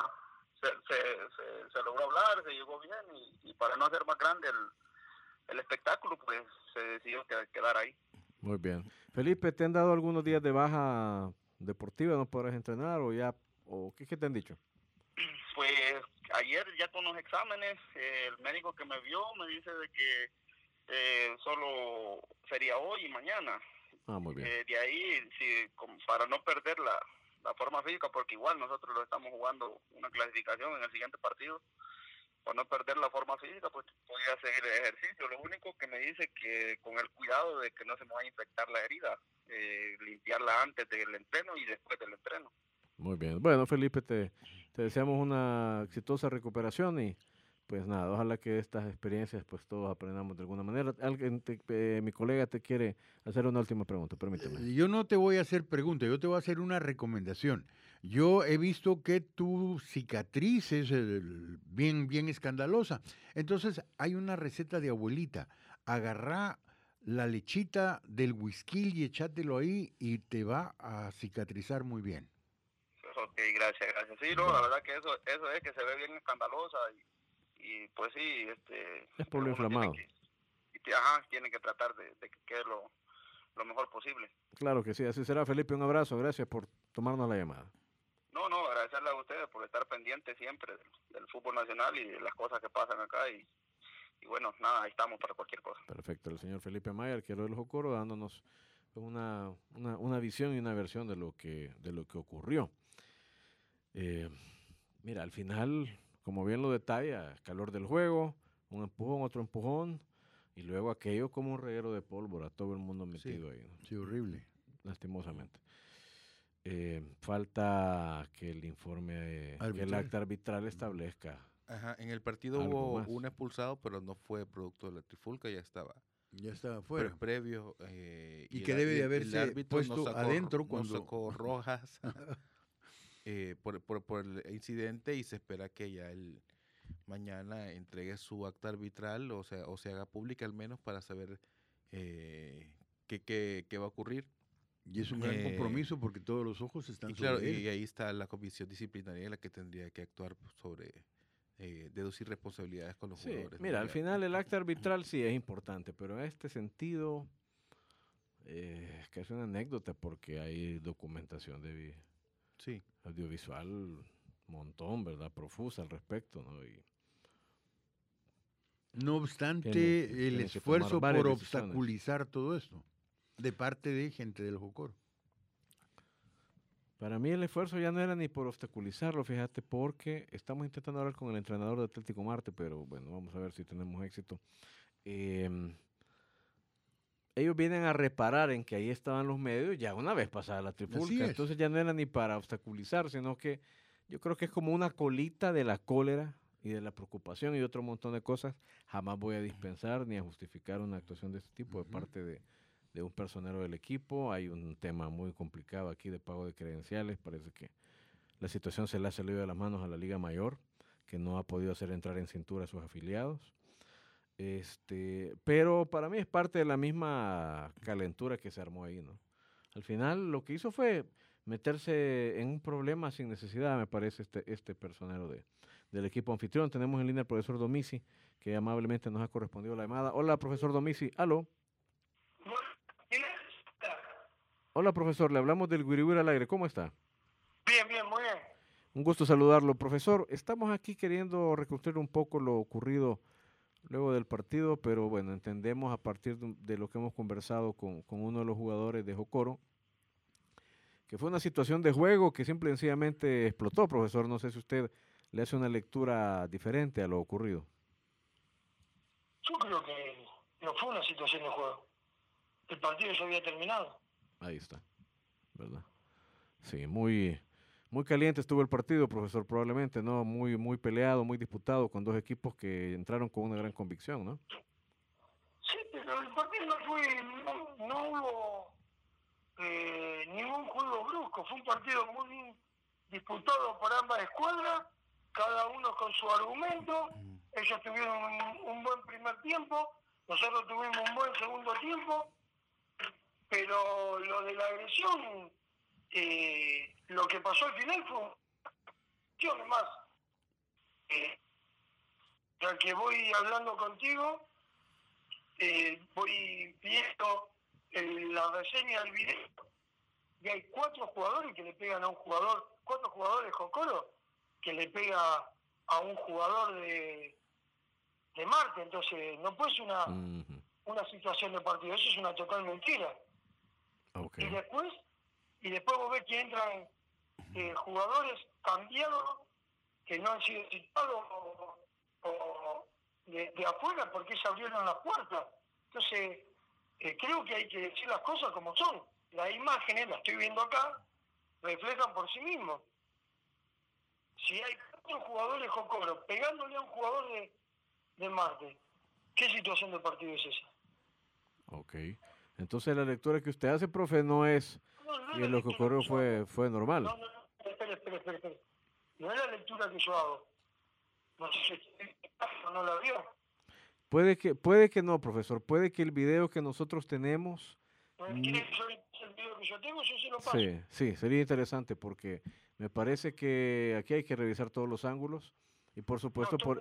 se logró hablar, se llegó bien y para no hacer más grande el espectáculo, pues se decidió quedar ahí. Muy bien. Felipe, ¿te han dado algunos días de baja deportiva? ¿No podrás entrenar o qué te han dicho? Pues ayer ya con los exámenes, el médico que me vio me dice de que solo sería hoy y mañana. Muy bien. De ahí, para no perder la forma física, porque igual nosotros lo estamos jugando una clasificación en el siguiente partido, para no perder la forma física, pues podría seguir el ejercicio. Lo único que me dice que con el cuidado de que no se me vaya a infectar la herida, limpiarla antes del entreno y después del entreno. Muy bien. Bueno, Felipe, te deseamos una exitosa recuperación y pues nada, ojalá que estas experiencias pues todos aprendamos de alguna manera. Mi colega te quiere hacer una última pregunta, permíteme. Yo no te voy a hacer pregunta, yo te voy a hacer una recomendación. Yo he visto que tu cicatriz es bien escandalosa. Entonces hay una receta de abuelita. Agarrá la lechita del whisky y échatelo ahí y te va a cicatrizar muy bien. Ok, gracias. Sí, no, la verdad que eso es que se ve bien escandalosa y pues sí, es por lo inflamado. Tiene que tratar de que quede lo mejor posible. Claro que sí, así será. Felipe, un abrazo, gracias por tomarnos la llamada. No, agradecerle a ustedes por estar pendientes siempre del fútbol nacional y de las cosas que pasan acá y bueno, nada, ahí estamos para cualquier cosa. Perfecto, el señor Felipe Amaya, arquero del Jocoro, dándonos una visión y una versión de lo que ocurrió. Mira, al final, como bien lo detalla, calor del juego, un empujón, otro empujón, y luego aquello como un reguero de pólvora, todo el mundo metido ahí, ¿no? Sí, horrible. Lastimosamente. Falta que el informe, que el acta arbitral establezca. Ajá, en el partido hubo un expulsado, pero no fue producto de la trifulca, ya estaba fuera. Previo. Y que debe de haberse puesto adentro cuando sacó rojas por el incidente, y se espera que ya el mañana entregue su acta arbitral, o se haga pública al menos, para saber qué va a ocurrir. Y es un gran compromiso porque todos los ojos están sobre él. Y ahí está la comisión disciplinaria, la que tendría que actuar sobre deducir responsabilidades con los jugadores. Mira, al final el acta arbitral sí es importante, pero en este sentido es que es una anécdota porque hay documentación audiovisual montón, ¿verdad? Profusa al respecto, ¿no? Y no obstante, el esfuerzo por obstaculizar todo esto de parte de gente del Jocoro. Para mí el esfuerzo ya no era ni por obstaculizarlo, fíjate, porque estamos intentando hablar con el entrenador de Atlético Marte, pero bueno, vamos a ver si tenemos éxito. Ellos vienen a reparar en que ahí estaban los medios ya una vez pasada la trifulca, entonces ya no era ni para obstaculizar, sino que yo creo que es como una colita de la cólera y de la preocupación y otro montón de cosas. Jamás voy a dispensar ni a justificar una actuación de este tipo de parte de un personero del equipo. Hay un tema muy complicado aquí de pago de credenciales. Parece que la situación se le ha salido de las manos a la Liga Mayor, que no ha podido hacer entrar en cintura a sus afiliados. Pero para mí es parte de la misma calentura que se armó ahí, ¿no? Al final lo que hizo fue meterse en un problema sin necesidad, me parece, este personero del equipo anfitrión. Tenemos en línea al profesor Domici, que amablemente nos ha correspondido la llamada. Hola, profesor Domici. ¿Aló? Hola, profesor, le hablamos del Guiriguira al aire. ¿Cómo está? Bien, muy bien. Un gusto saludarlo, profesor. Estamos aquí queriendo reconstruir un poco lo ocurrido luego del partido, pero bueno, entendemos a partir de lo que hemos conversado con uno de los jugadores de Jocoro, que fue una situación de juego que simple y sencillamente explotó, profesor. No sé si usted le hace una lectura diferente a lo ocurrido. Yo creo que no fue una situación de juego. El partido ya había terminado. Ahí está, ¿verdad? Sí, muy caliente estuvo el partido, profesor, probablemente, ¿no? Muy peleado, muy disputado, con dos equipos que entraron con una gran convicción, ¿no? Sí, pero el partido no hubo ningún juego brusco. Fue un partido muy disputado por ambas escuadras, cada uno con su argumento. Ellos tuvieron un buen primer tiempo, nosotros tuvimos un buen segundo tiempo, pero lo de la agresión, lo que pasó al final fue más. Ya que voy hablando contigo, voy viendo la reseña del video, y hay 4 jugadores que le pegan a un jugador, 4 jugadores Jocoro que le pega a un jugador de Marte. Entonces no puede ser una situación de partido, eso es una total mentira. Okay. Y después vos ves que entran jugadores cambiados que no han sido citados o de afuera porque se abrieron las puertas. Entonces creo que hay que decir las cosas como son. Las imágenes, las estoy viendo acá, reflejan por sí mismos. Si hay 4 jugadores Jocoro pegándole a un jugador de Marte, ¿qué situación de partido es esa? Ok. Entonces la lectura que usted hace, profe, no es que lo que ocurrió fue normal. No, espere. No es la lectura que yo hago. No sé si no la vio. Puede que no, profesor. Puede que el video que nosotros tenemos... ¿Quiere que yo el video que yo tengo? Yo se lo paso. Sí, sería interesante porque me parece que aquí hay que revisar todos los ángulos y por supuesto... Yo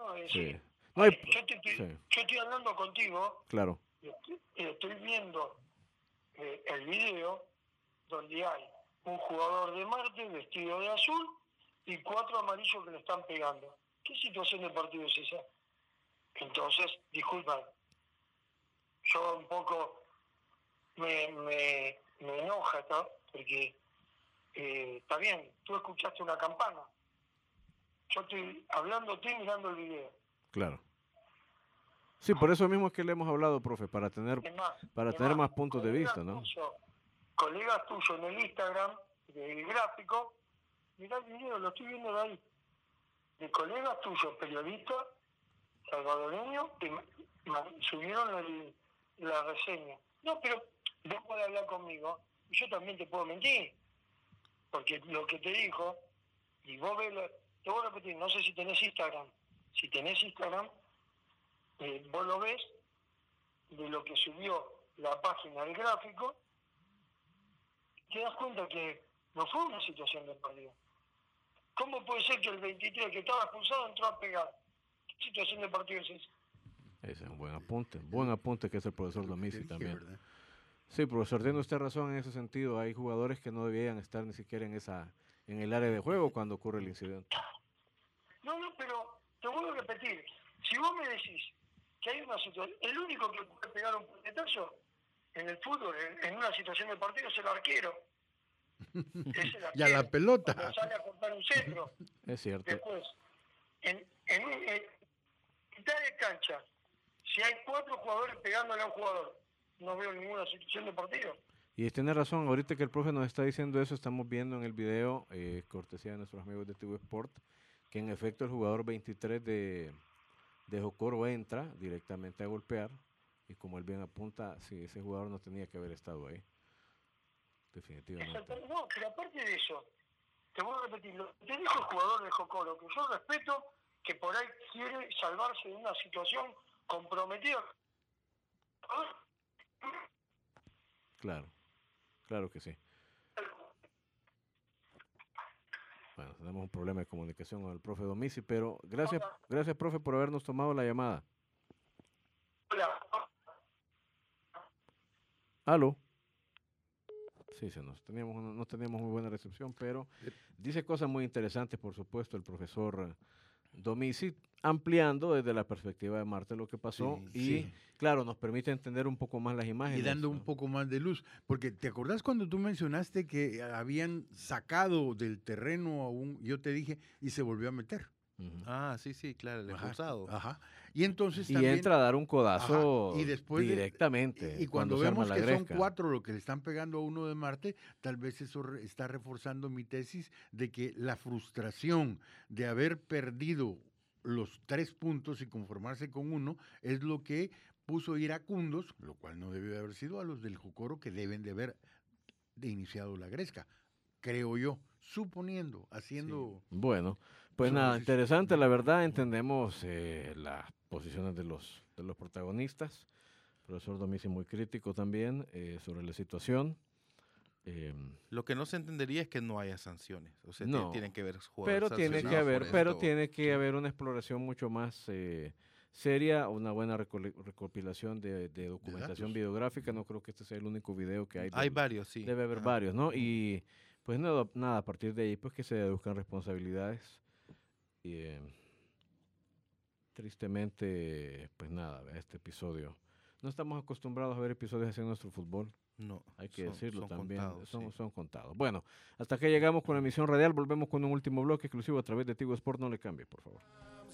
estoy hablando contigo. Claro. Estoy viendo el video donde hay un jugador de Marte vestido de azul y 4 amarillos que le están pegando. ¿Qué situación de partido es esa? Entonces, disculpa, yo un poco me enoja, ¿no? Porque está bien, tú escuchaste una campana, yo estoy mirando el video. Claro. Sí, por eso mismo es que le hemos hablado, profe, para tener más puntos de vista, ¿no? Colegas tuyos en el Instagram, del gráfico, mirá el video, lo estoy viendo de ahí, de colegas tuyos, periodistas, salvadoreños, que subieron la reseña. No, pero vos podés hablar conmigo, y yo también te puedo mentir, porque lo que te dijo, y vos ves, te voy a repetir, no sé si tenés Instagram, vos lo ves de lo que subió la página del gráfico, te das cuenta que no fue una situación de partido. ¿Cómo puede ser que el 23 que estaba expulsado entró a pegar? ¿Qué situación de partido es esa? Ese es un buen apunte que es el profesor Domisi también. ¿Verdad? Sí, profesor, tiene usted razón en ese sentido. Hay jugadores que no debían estar ni siquiera en el área de juego cuando ocurre el incidente. No, pero te vuelvo a repetir. Si vos me decís que hay una situación, el único que puede pegar un puñetazo en el fútbol, en una situación de partido, es el arquero. Y a la pelota. Cuando sale a cortar un centro. Es cierto. Después, en mitad de cancha, si hay 4 jugadores pegándole a un jugador, no veo ninguna situación de partido. Y tiene razón, ahorita que el profe nos está diciendo eso, estamos viendo en el video, cortesía de nuestros amigos de TV Sport, que en efecto el jugador 23 de Jocoro entra directamente a golpear, y como él bien apunta, sí, ese jugador no tenía que haber estado ahí. Definitivamente. No, pero aparte de eso, te voy a repetir, lo que te dijo el jugador de Jocoro, que yo respeto, que por ahí quiere salvarse de una situación comprometida. Claro que sí. Bueno, tenemos un problema de comunicación con el profe Domisi, pero gracias, profe, por habernos tomado la llamada. Hola. ¿Aló? Sí, no teníamos muy buena recepción, pero dice cosas muy interesantes, por supuesto, el profesor Domisi, ampliando desde la perspectiva de Marte lo que pasó claro, nos permite entender un poco más las imágenes. Y dando un poco más de luz, porque ¿te acordás cuando tú mencionaste que habían sacado del terreno yo te dije, y se volvió a meter? Ah, sí, claro, el expulsado. Ajá. Y entonces también entra a dar un codazo y después directamente. Y cuando vemos que son 4 lo que le están pegando a uno de Marte, tal vez eso está reforzando mi tesis de que la frustración de haber perdido los 3 puntos y conformarse con 1 es lo que puso iracundos, lo cual no debió de haber sido, a los del Jocoro, que deben de haber iniciado la gresca, creo yo, suponiendo, haciendo... Sí. Bueno, pues nada, interesante, la verdad, entendemos las posiciones de los protagonistas. El profesor Domisi muy crítico también sobre la situación. Lo que no se entendería es que no haya sanciones, o sea, tienen que haber pero jugadores tiene que haber una exploración mucho más seria, una buena recopilación de documentación videográfica. No creo que este sea el único video que hay. Hay varios, sí. Debe haber varios, ¿no? Y pues nada, a partir de ahí, pues que se deduzcan responsabilidades. Y tristemente, pues nada, este episodio. No estamos acostumbrados a ver episodios así en nuestro fútbol. No, hay que decirlo también. Contados, son contados. Bueno, hasta que llegamos con la emisión radial. Volvemos con un último bloque exclusivo a través de Tigo Sport. No le cambie, por favor.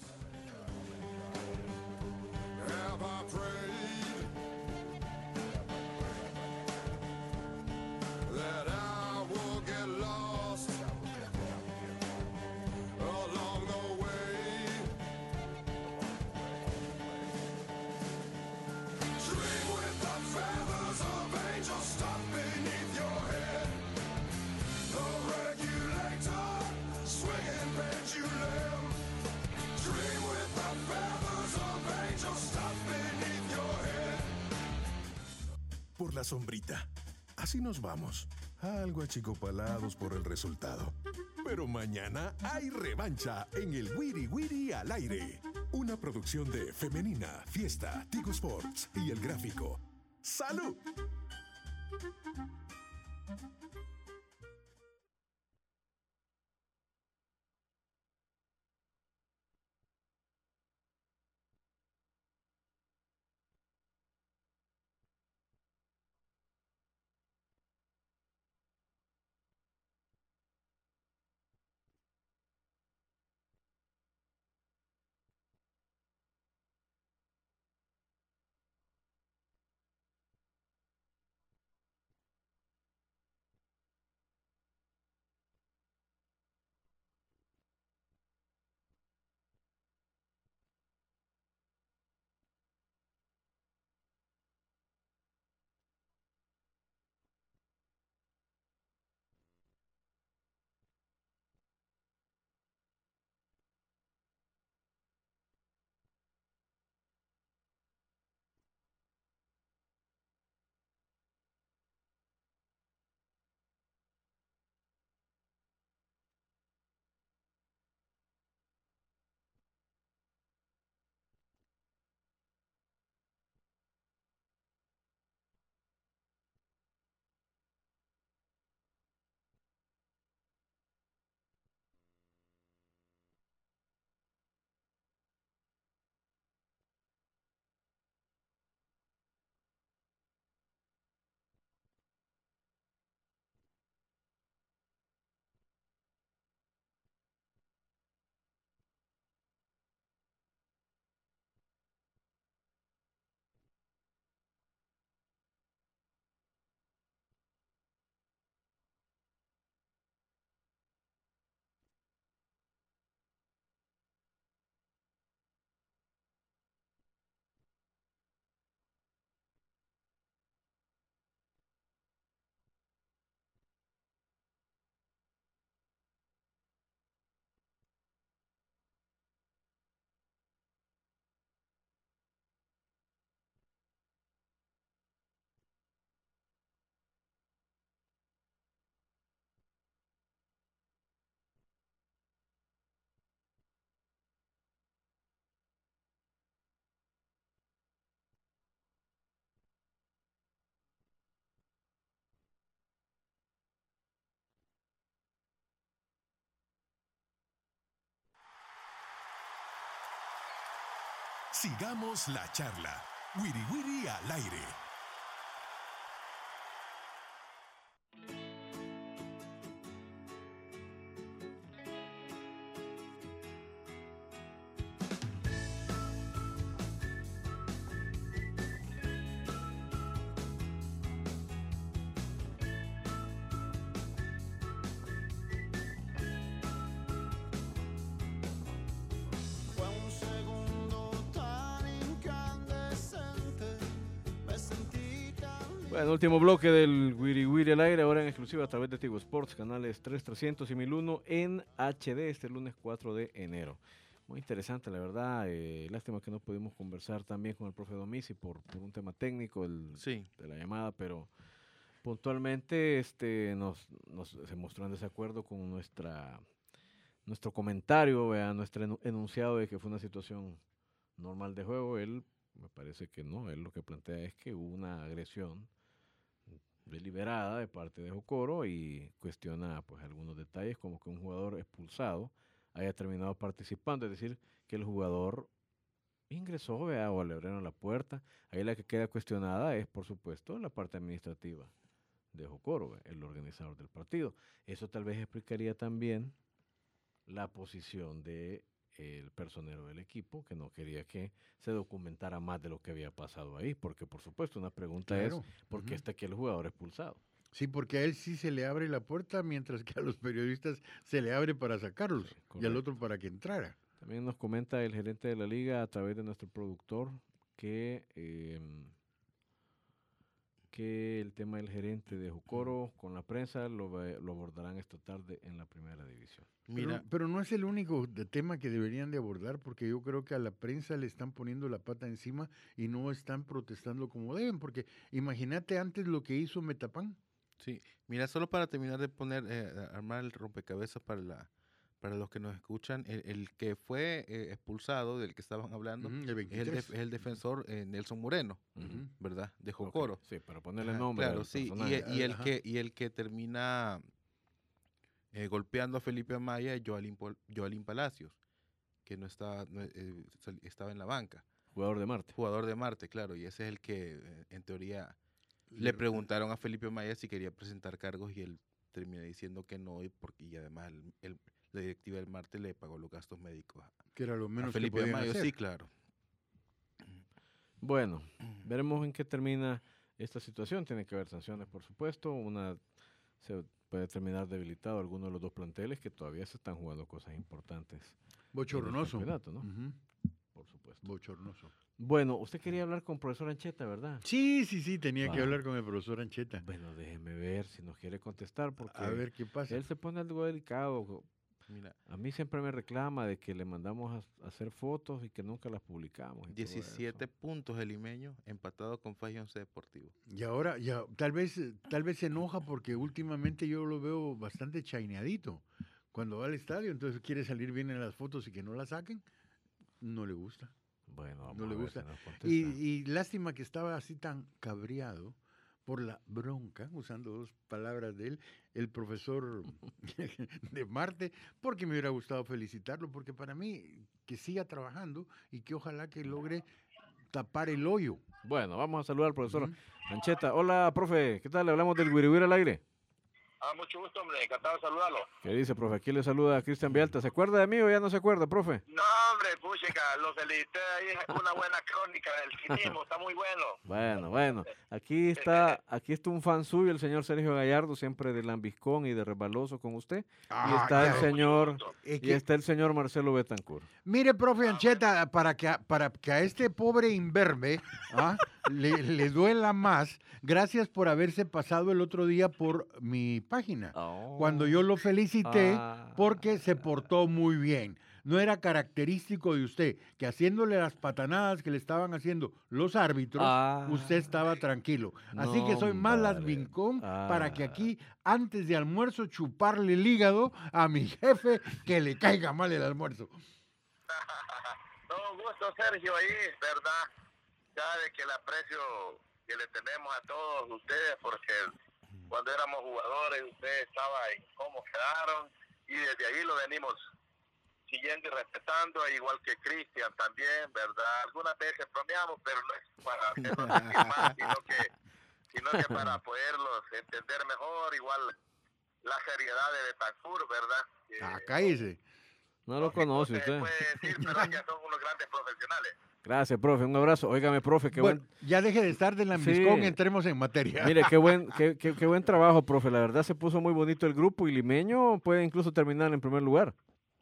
Por la sombrita. Así nos vamos. Algo achicopalados por el resultado. Pero mañana hay revancha en el Wiri Wiri al aire. Una producción de Femenina, Fiesta, Tigo Sports y El Gráfico. ¡Salud! Sigamos la charla. Wiri Wiri al aire. Bueno, último bloque del Wiri Wiri al aire, ahora en exclusiva a través de Tigo Sports, canales 3300 y 1001 en HD este lunes 4 de enero. Muy interesante, la verdad. Lástima que no pudimos conversar también con el profe Domisi por un tema técnico de la llamada, pero puntualmente se mostró en desacuerdo con nuestro comentario, nuestro enunciado de que fue una situación normal de juego. Él me parece que no, él lo que plantea es que hubo una agresión deliberada de parte de Jocoro y cuestiona pues algunos detalles como que un jugador expulsado haya terminado participando, es decir, que el jugador ingresó o le abrieron la puerta. Ahí la que queda cuestionada es, por supuesto, la parte administrativa de Jocoro, el organizador del partido. Eso tal vez explicaría también la posición de el personero del equipo, que no quería que se documentara más de lo que había pasado ahí, porque por supuesto una pregunta es, ¿por qué está aquí el jugador expulsado? Sí, porque a él sí se le abre la puerta, mientras que a los periodistas se le abre para sacarlos, sí, y al otro para que entrara. También nos comenta el gerente de la liga a través de nuestro productor que el tema del gerente de Jocoro con la prensa lo abordarán esta tarde en la primera división. Pero no es el único tema que deberían de abordar, porque yo creo que a la prensa le están poniendo la pata encima y no están protestando como deben, porque imagínate antes lo que hizo Metapan. Sí, mira, solo para terminar de armar el rompecabezas para los que nos escuchan, el que fue expulsado, del que estaban hablando, es el defensor Nelson Moreno, ¿verdad? De Jocoro. Okay. Sí, para ponerle nombre. Claro, sí, y el que termina golpeando a Felipe Amaya es Joalín Palacios, que estaba en la banca. Jugador de Marte. Jugador de Marte, claro, y ese es el que, en teoría, le preguntaron a Felipe Amaya si quería presentar cargos y él termina diciendo que no, y además la directiva del Marte le pagó los gastos médicos que era lo menos a Felipe Amaya. Sí, claro. Bueno, veremos en qué termina esta situación. Tiene que haber sanciones, por supuesto. Se puede terminar debilitado alguno de los dos planteles que todavía se están jugando cosas importantes. Bochornoso. En el campeonato, ¿no? Por supuesto. Bochornoso. Bueno, usted quería hablar con el profesor Ancheta, ¿verdad? Sí, tenía que hablar con el profesor Ancheta. Bueno, déjeme ver si nos quiere contestar, porque a ver qué pasa. Él se pone algo delicado. Mira, a mí siempre me reclama de que le mandamos a hacer fotos y que nunca las publicamos. 17 puntos el limeño, empatado con Fagia Once Deportivo. Y ahora, tal vez se enoja porque últimamente yo lo veo bastante chaineadito. Cuando va al estadio, entonces quiere salir bien en las fotos y que no la saquen, no le gusta. Bueno, vamos no le gusta. Si y lástima que estaba así tan cabreado por la bronca, usando dos palabras de él, el profesor de Marte, porque me hubiera gustado felicitarlo, porque para mí que siga trabajando y que ojalá que logre tapar el hoyo. Bueno, vamos a saludar al profesor Ancheta. Hola, profe, ¿qué tal? Le hablamos del Wiri Wiri al aire. Mucho gusto, hombre, encantado de saludarlo. ¿Qué dice, profe? Aquí le saluda a Cristian Villalta. ¿Se acuerda de mí o ya no se acuerda, profe? No, hombre, puchica, lo felicité ahí, es una buena crónica del cinismo, está muy bueno. Bueno, aquí está un fan suyo, el señor Sergio Gallardo, siempre de Lambiscón y de Resbaloso con usted. Y está el señor Marcelo Betancourt. Mire, profe Ancheta, para que a este pobre imberbe le duela más, gracias por haberse pasado el otro día por mi página, cuando yo lo felicité porque se portó muy bien. No era característico de usted que haciéndole las patanadas que le estaban haciendo los árbitros, usted estaba tranquilo. Así que soy más Lambiscón para que aquí, antes de almuerzo, chuparle el hígado a mi jefe que le caiga mal el almuerzo. Un gusto, Sergio, ahí, ¿verdad? Sabe que el aprecio que le tenemos a todos ustedes, porque cuando éramos jugadores, ustedes estaban en cómo quedaron, y desde ahí lo venimos siguiendo y respetando, igual que Cristian también, ¿verdad? Algunas veces bromeamos, pero no es para hacerlos sentir mal, sino que para poderlos entender mejor, igual la seriedad de Betancur, ¿verdad? Cállese. No lo conoce se usted. puede decir, pero ya son unos grandes profesionales. Gracias, profe. Un abrazo. Óigame, profe, qué Bueno, buen... ya deje de estar de lambiscón Sí. y entremos en materia. Mire, qué buen trabajo, profe. La verdad se puso muy bonito el grupo y Limeño puede incluso terminar en primer lugar.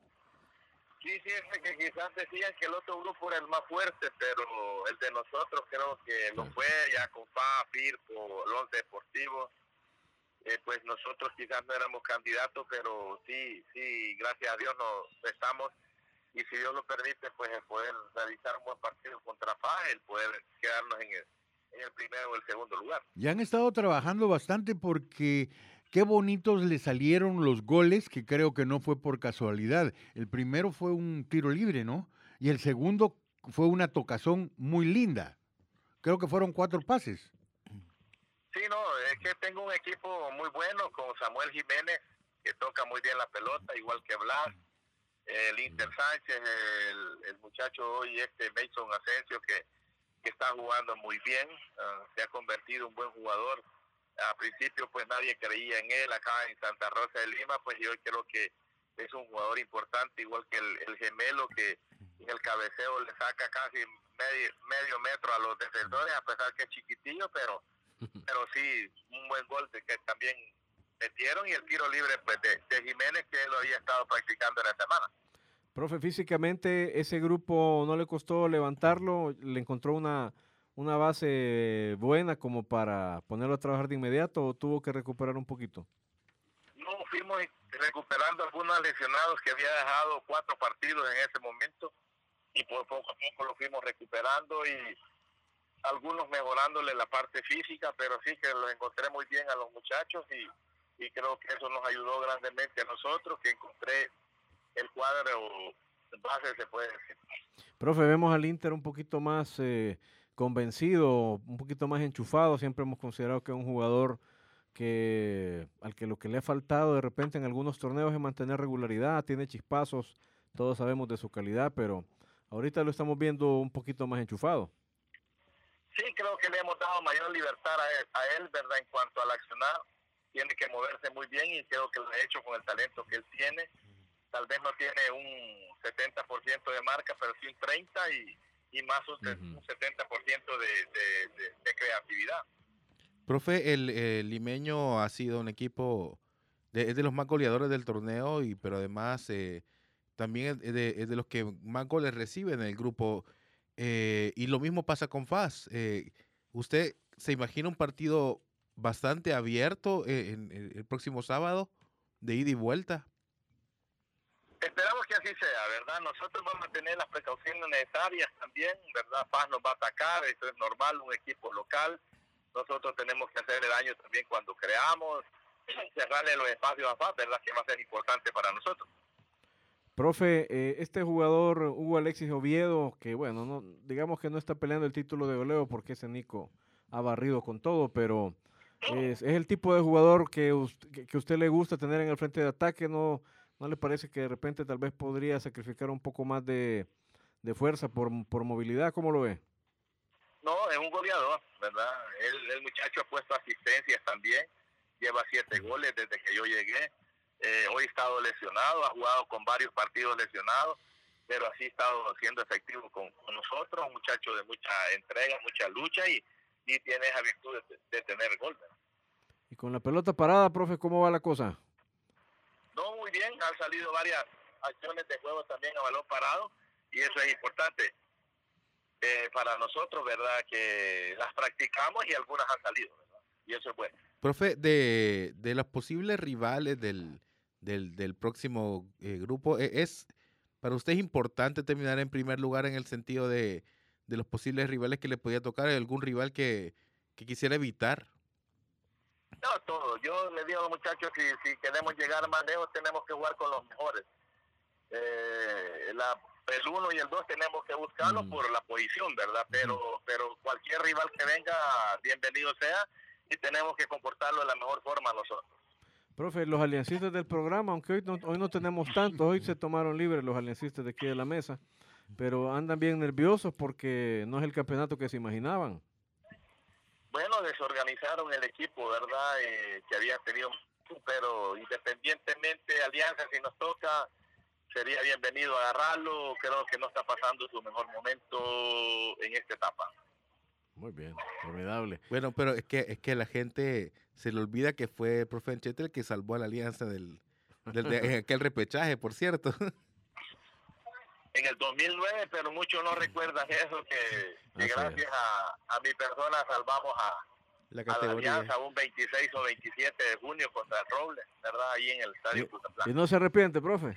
Sí, es que quizás decían que el otro grupo era el más fuerte, pero el de nosotros creo que lo fue ya con FA, Firpo, los deportivos. Pues nosotros quizás no éramos candidatos, pero sí, gracias a Dios nos estamos, y si Dios lo permite, pues el poder realizar un buen partido contra FA, el poder quedarnos en el primero o el segundo lugar. Ya han estado trabajando bastante porque qué bonitos le salieron los goles, que creo que no fue por casualidad. El primero fue un tiro libre, ¿no? Y el segundo fue una tocazón muy linda. Creo que fueron 4 pases. Sí, no, es que tengo un equipo muy bueno con Samuel Jiménez, que toca muy bien la pelota, igual que Blas, el Inter Sánchez, el muchacho hoy Mason Asensio, que está jugando muy bien, se ha convertido en un buen jugador. A principio pues nadie creía en él acá en Santa Rosa de Lima, pues yo creo que es un jugador importante, igual que el gemelo, que en el cabeceo le saca casi medio metro a los defensores, a pesar que es chiquitillo, pero sí, un buen gol que también metieron, y el tiro libre pues de Jiménez, que él lo había estado practicando en la semana. Profe, físicamente ese grupo no le costó levantarlo, le encontró una base buena como para ponerlo a trabajar de inmediato, o tuvo que recuperar un poquito. No, fuimos recuperando algunos lesionados que había dejado 4 partidos en ese momento, y por poco a poco lo fuimos recuperando, y algunos mejorándole la parte física, pero sí que los encontré muy bien a los muchachos, y creo que eso nos ayudó grandemente a nosotros, que encontré el cuadro base, se puede decir. Profe, vemos al Inter un poquito más convencido, un poquito más enchufado. Siempre hemos considerado que es un jugador al que lo que le ha faltado de repente en algunos torneos es mantener regularidad, tiene chispazos, todos sabemos de su calidad, pero ahorita lo estamos viendo un poquito más enchufado. Sí, creo que le hemos dado mayor libertad a él, ¿verdad? En cuanto al accionar, tiene que moverse muy bien, y creo que lo ha hecho con el talento que él tiene. Tal vez no tiene un 70% de marca, pero sí un 30% y más un 70% de creatividad. Profe, el Limeño ha sido un equipo, es de los más goleadores del torneo, pero además también es de los que más goles reciben en el grupo. Y lo mismo pasa con FAS. ¿Usted se imagina un partido bastante abierto en el próximo sábado, de ida y vuelta? Esperamos que así sea, ¿verdad? Nosotros vamos a tener las precauciones necesarias también, ¿verdad? FAS nos va a atacar, eso es normal, un equipo local. Nosotros tenemos que hacer el daño también cuando creamos, cerrarle los espacios a FAS, ¿verdad? Que va a ser importante para nosotros. Profe, este jugador, Hugo Alexis Oviedo, que bueno, no, digamos que no está peleando el título de goleo porque ese Nico ha barrido con todo, pero es el tipo de jugador que usted le gusta tener en el frente de ataque. ¿No le parece que de repente tal vez podría sacrificar un poco más de fuerza por movilidad? ¿Cómo lo ve? No, es un goleador, ¿verdad? El muchacho ha puesto asistencias también, lleva 7 goles desde que yo llegué. Hoy ha estado lesionado, ha jugado con varios partidos lesionados, pero así ha estado siendo efectivo con nosotros, un muchacho de mucha entrega, mucha lucha, y tiene esa virtud de tener gol, ¿verdad? Y con la pelota parada, profe, ¿cómo va la cosa? No, muy bien, han salido varias acciones de juego también a balón parado, y eso es importante para nosotros, ¿verdad? Que las practicamos y algunas han salido, ¿verdad? Y eso es bueno. Profe, de los posibles rivales del próximo grupo, ¿para usted es importante terminar en primer lugar en el sentido de los posibles rivales que le podía tocar? ¿Algún rival que quisiera evitar? No, todo. Yo le digo a los muchachos, si queremos llegar más lejos, tenemos que jugar con los mejores. El 1 y el 2 tenemos que buscarlos por la posición, ¿verdad? Pero cualquier rival que venga, bienvenido sea, y tenemos que comportarlo de la mejor forma nosotros. Profe, los aliancistas del programa, aunque hoy no tenemos tantos, hoy se tomaron libres los aliancistas de aquí de la mesa, pero andan bien nerviosos porque no es el campeonato que se imaginaban. Bueno, desorganizaron el equipo, ¿verdad? Que había tenido, pero independientemente, Alianza, si nos toca, sería bienvenido a agarrarlo. Creo que no está pasando su mejor momento en esta etapa. Muy bien, formidable. Bueno, pero es que la gente se le olvida que fue el profe Ancheta el que salvó a la Alianza de aquel repechaje, por cierto. En el 2009, pero muchos no recuerdan eso, que gracias a mi persona salvamos a la Alianza un 26 o 27 de junio contra el Roble, ¿verdad? Ahí en el Estadio Cuscatlán. ¿Y no se arrepiente, profe?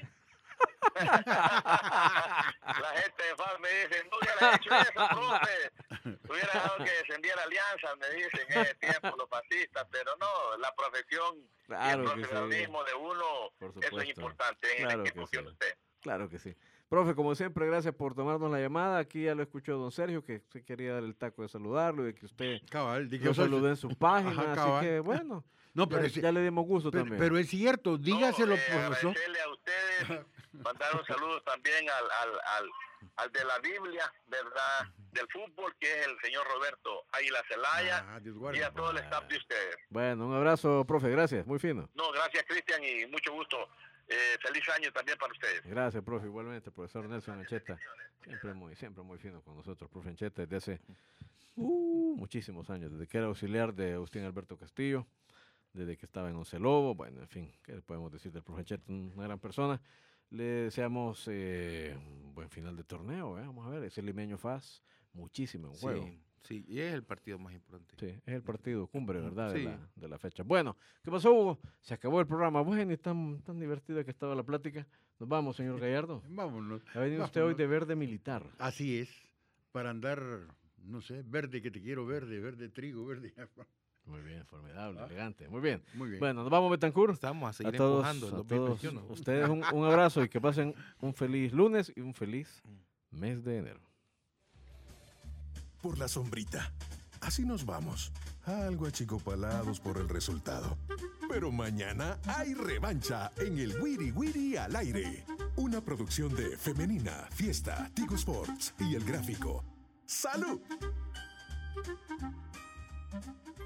La gente de FAS me dice, no hubiera hecho eso, profe. Hubiera dejado que descendiera Alianza, me dicen, en ese tiempo los fascistas, pero no, la profesión y el profesionalismo de uno, eso es importante en el equipo que uno esté. Claro que sí. Profe, como siempre, gracias por tomarnos la llamada. Aquí ya lo escuchó don Sergio, que se quería dar el taco de saludarlo y de que usted lo saludó en su página. Así que, bueno, no, pero ya le dimos gusto también. Pero es cierto, dígaselo, profesor. Agradecerle a ustedes, mandar un saludo también al de la Biblia, ¿verdad? Del fútbol, que es el señor Roberto Águila Zelaya, y a todo el staff de ustedes. Bueno, un abrazo, profe, gracias, muy fino. No, gracias, Cristian, y mucho gusto. Feliz año también para ustedes. Gracias, profe, igualmente, profesor Nelson Ancheta, siempre muy fino con nosotros, profe Ancheta, desde hace muchísimos años, desde que era auxiliar de Agustín Alberto Castillo, desde que estaba en Once Lobo, bueno, en fin, ¿qué podemos decir del profe Ancheta? Una gran persona. Le deseamos un buen final de torneo, vamos a ver, ese limeño FAS, muchísimo en juego. Sí, y es el partido más importante. Sí, es el partido cumbre, ¿verdad? Sí. De la fecha. Bueno, ¿qué pasó, Hugo? Se acabó el programa. Bueno, y tan divertida que estaba la plática. Nos vamos, señor Gallardo. Vámonos. Ha venido usted hoy de verde militar. Así es, para andar, no sé, verde que te quiero verde trigo, verde. Muy bien, formidable, elegante. Muy bien. Muy bien. Bueno, nos vamos, Betancur. Estamos a seguir a empujando el todos 2021. ustedes un abrazo y que pasen un feliz lunes y un feliz mes de enero. Por la sombrita. Así nos vamos. Algo achicopalados por el resultado. Pero mañana hay revancha en el Wiri Wiri al aire. Una producción de Femenina, Fiesta, Tigo Sports y El Gráfico. ¡Salud!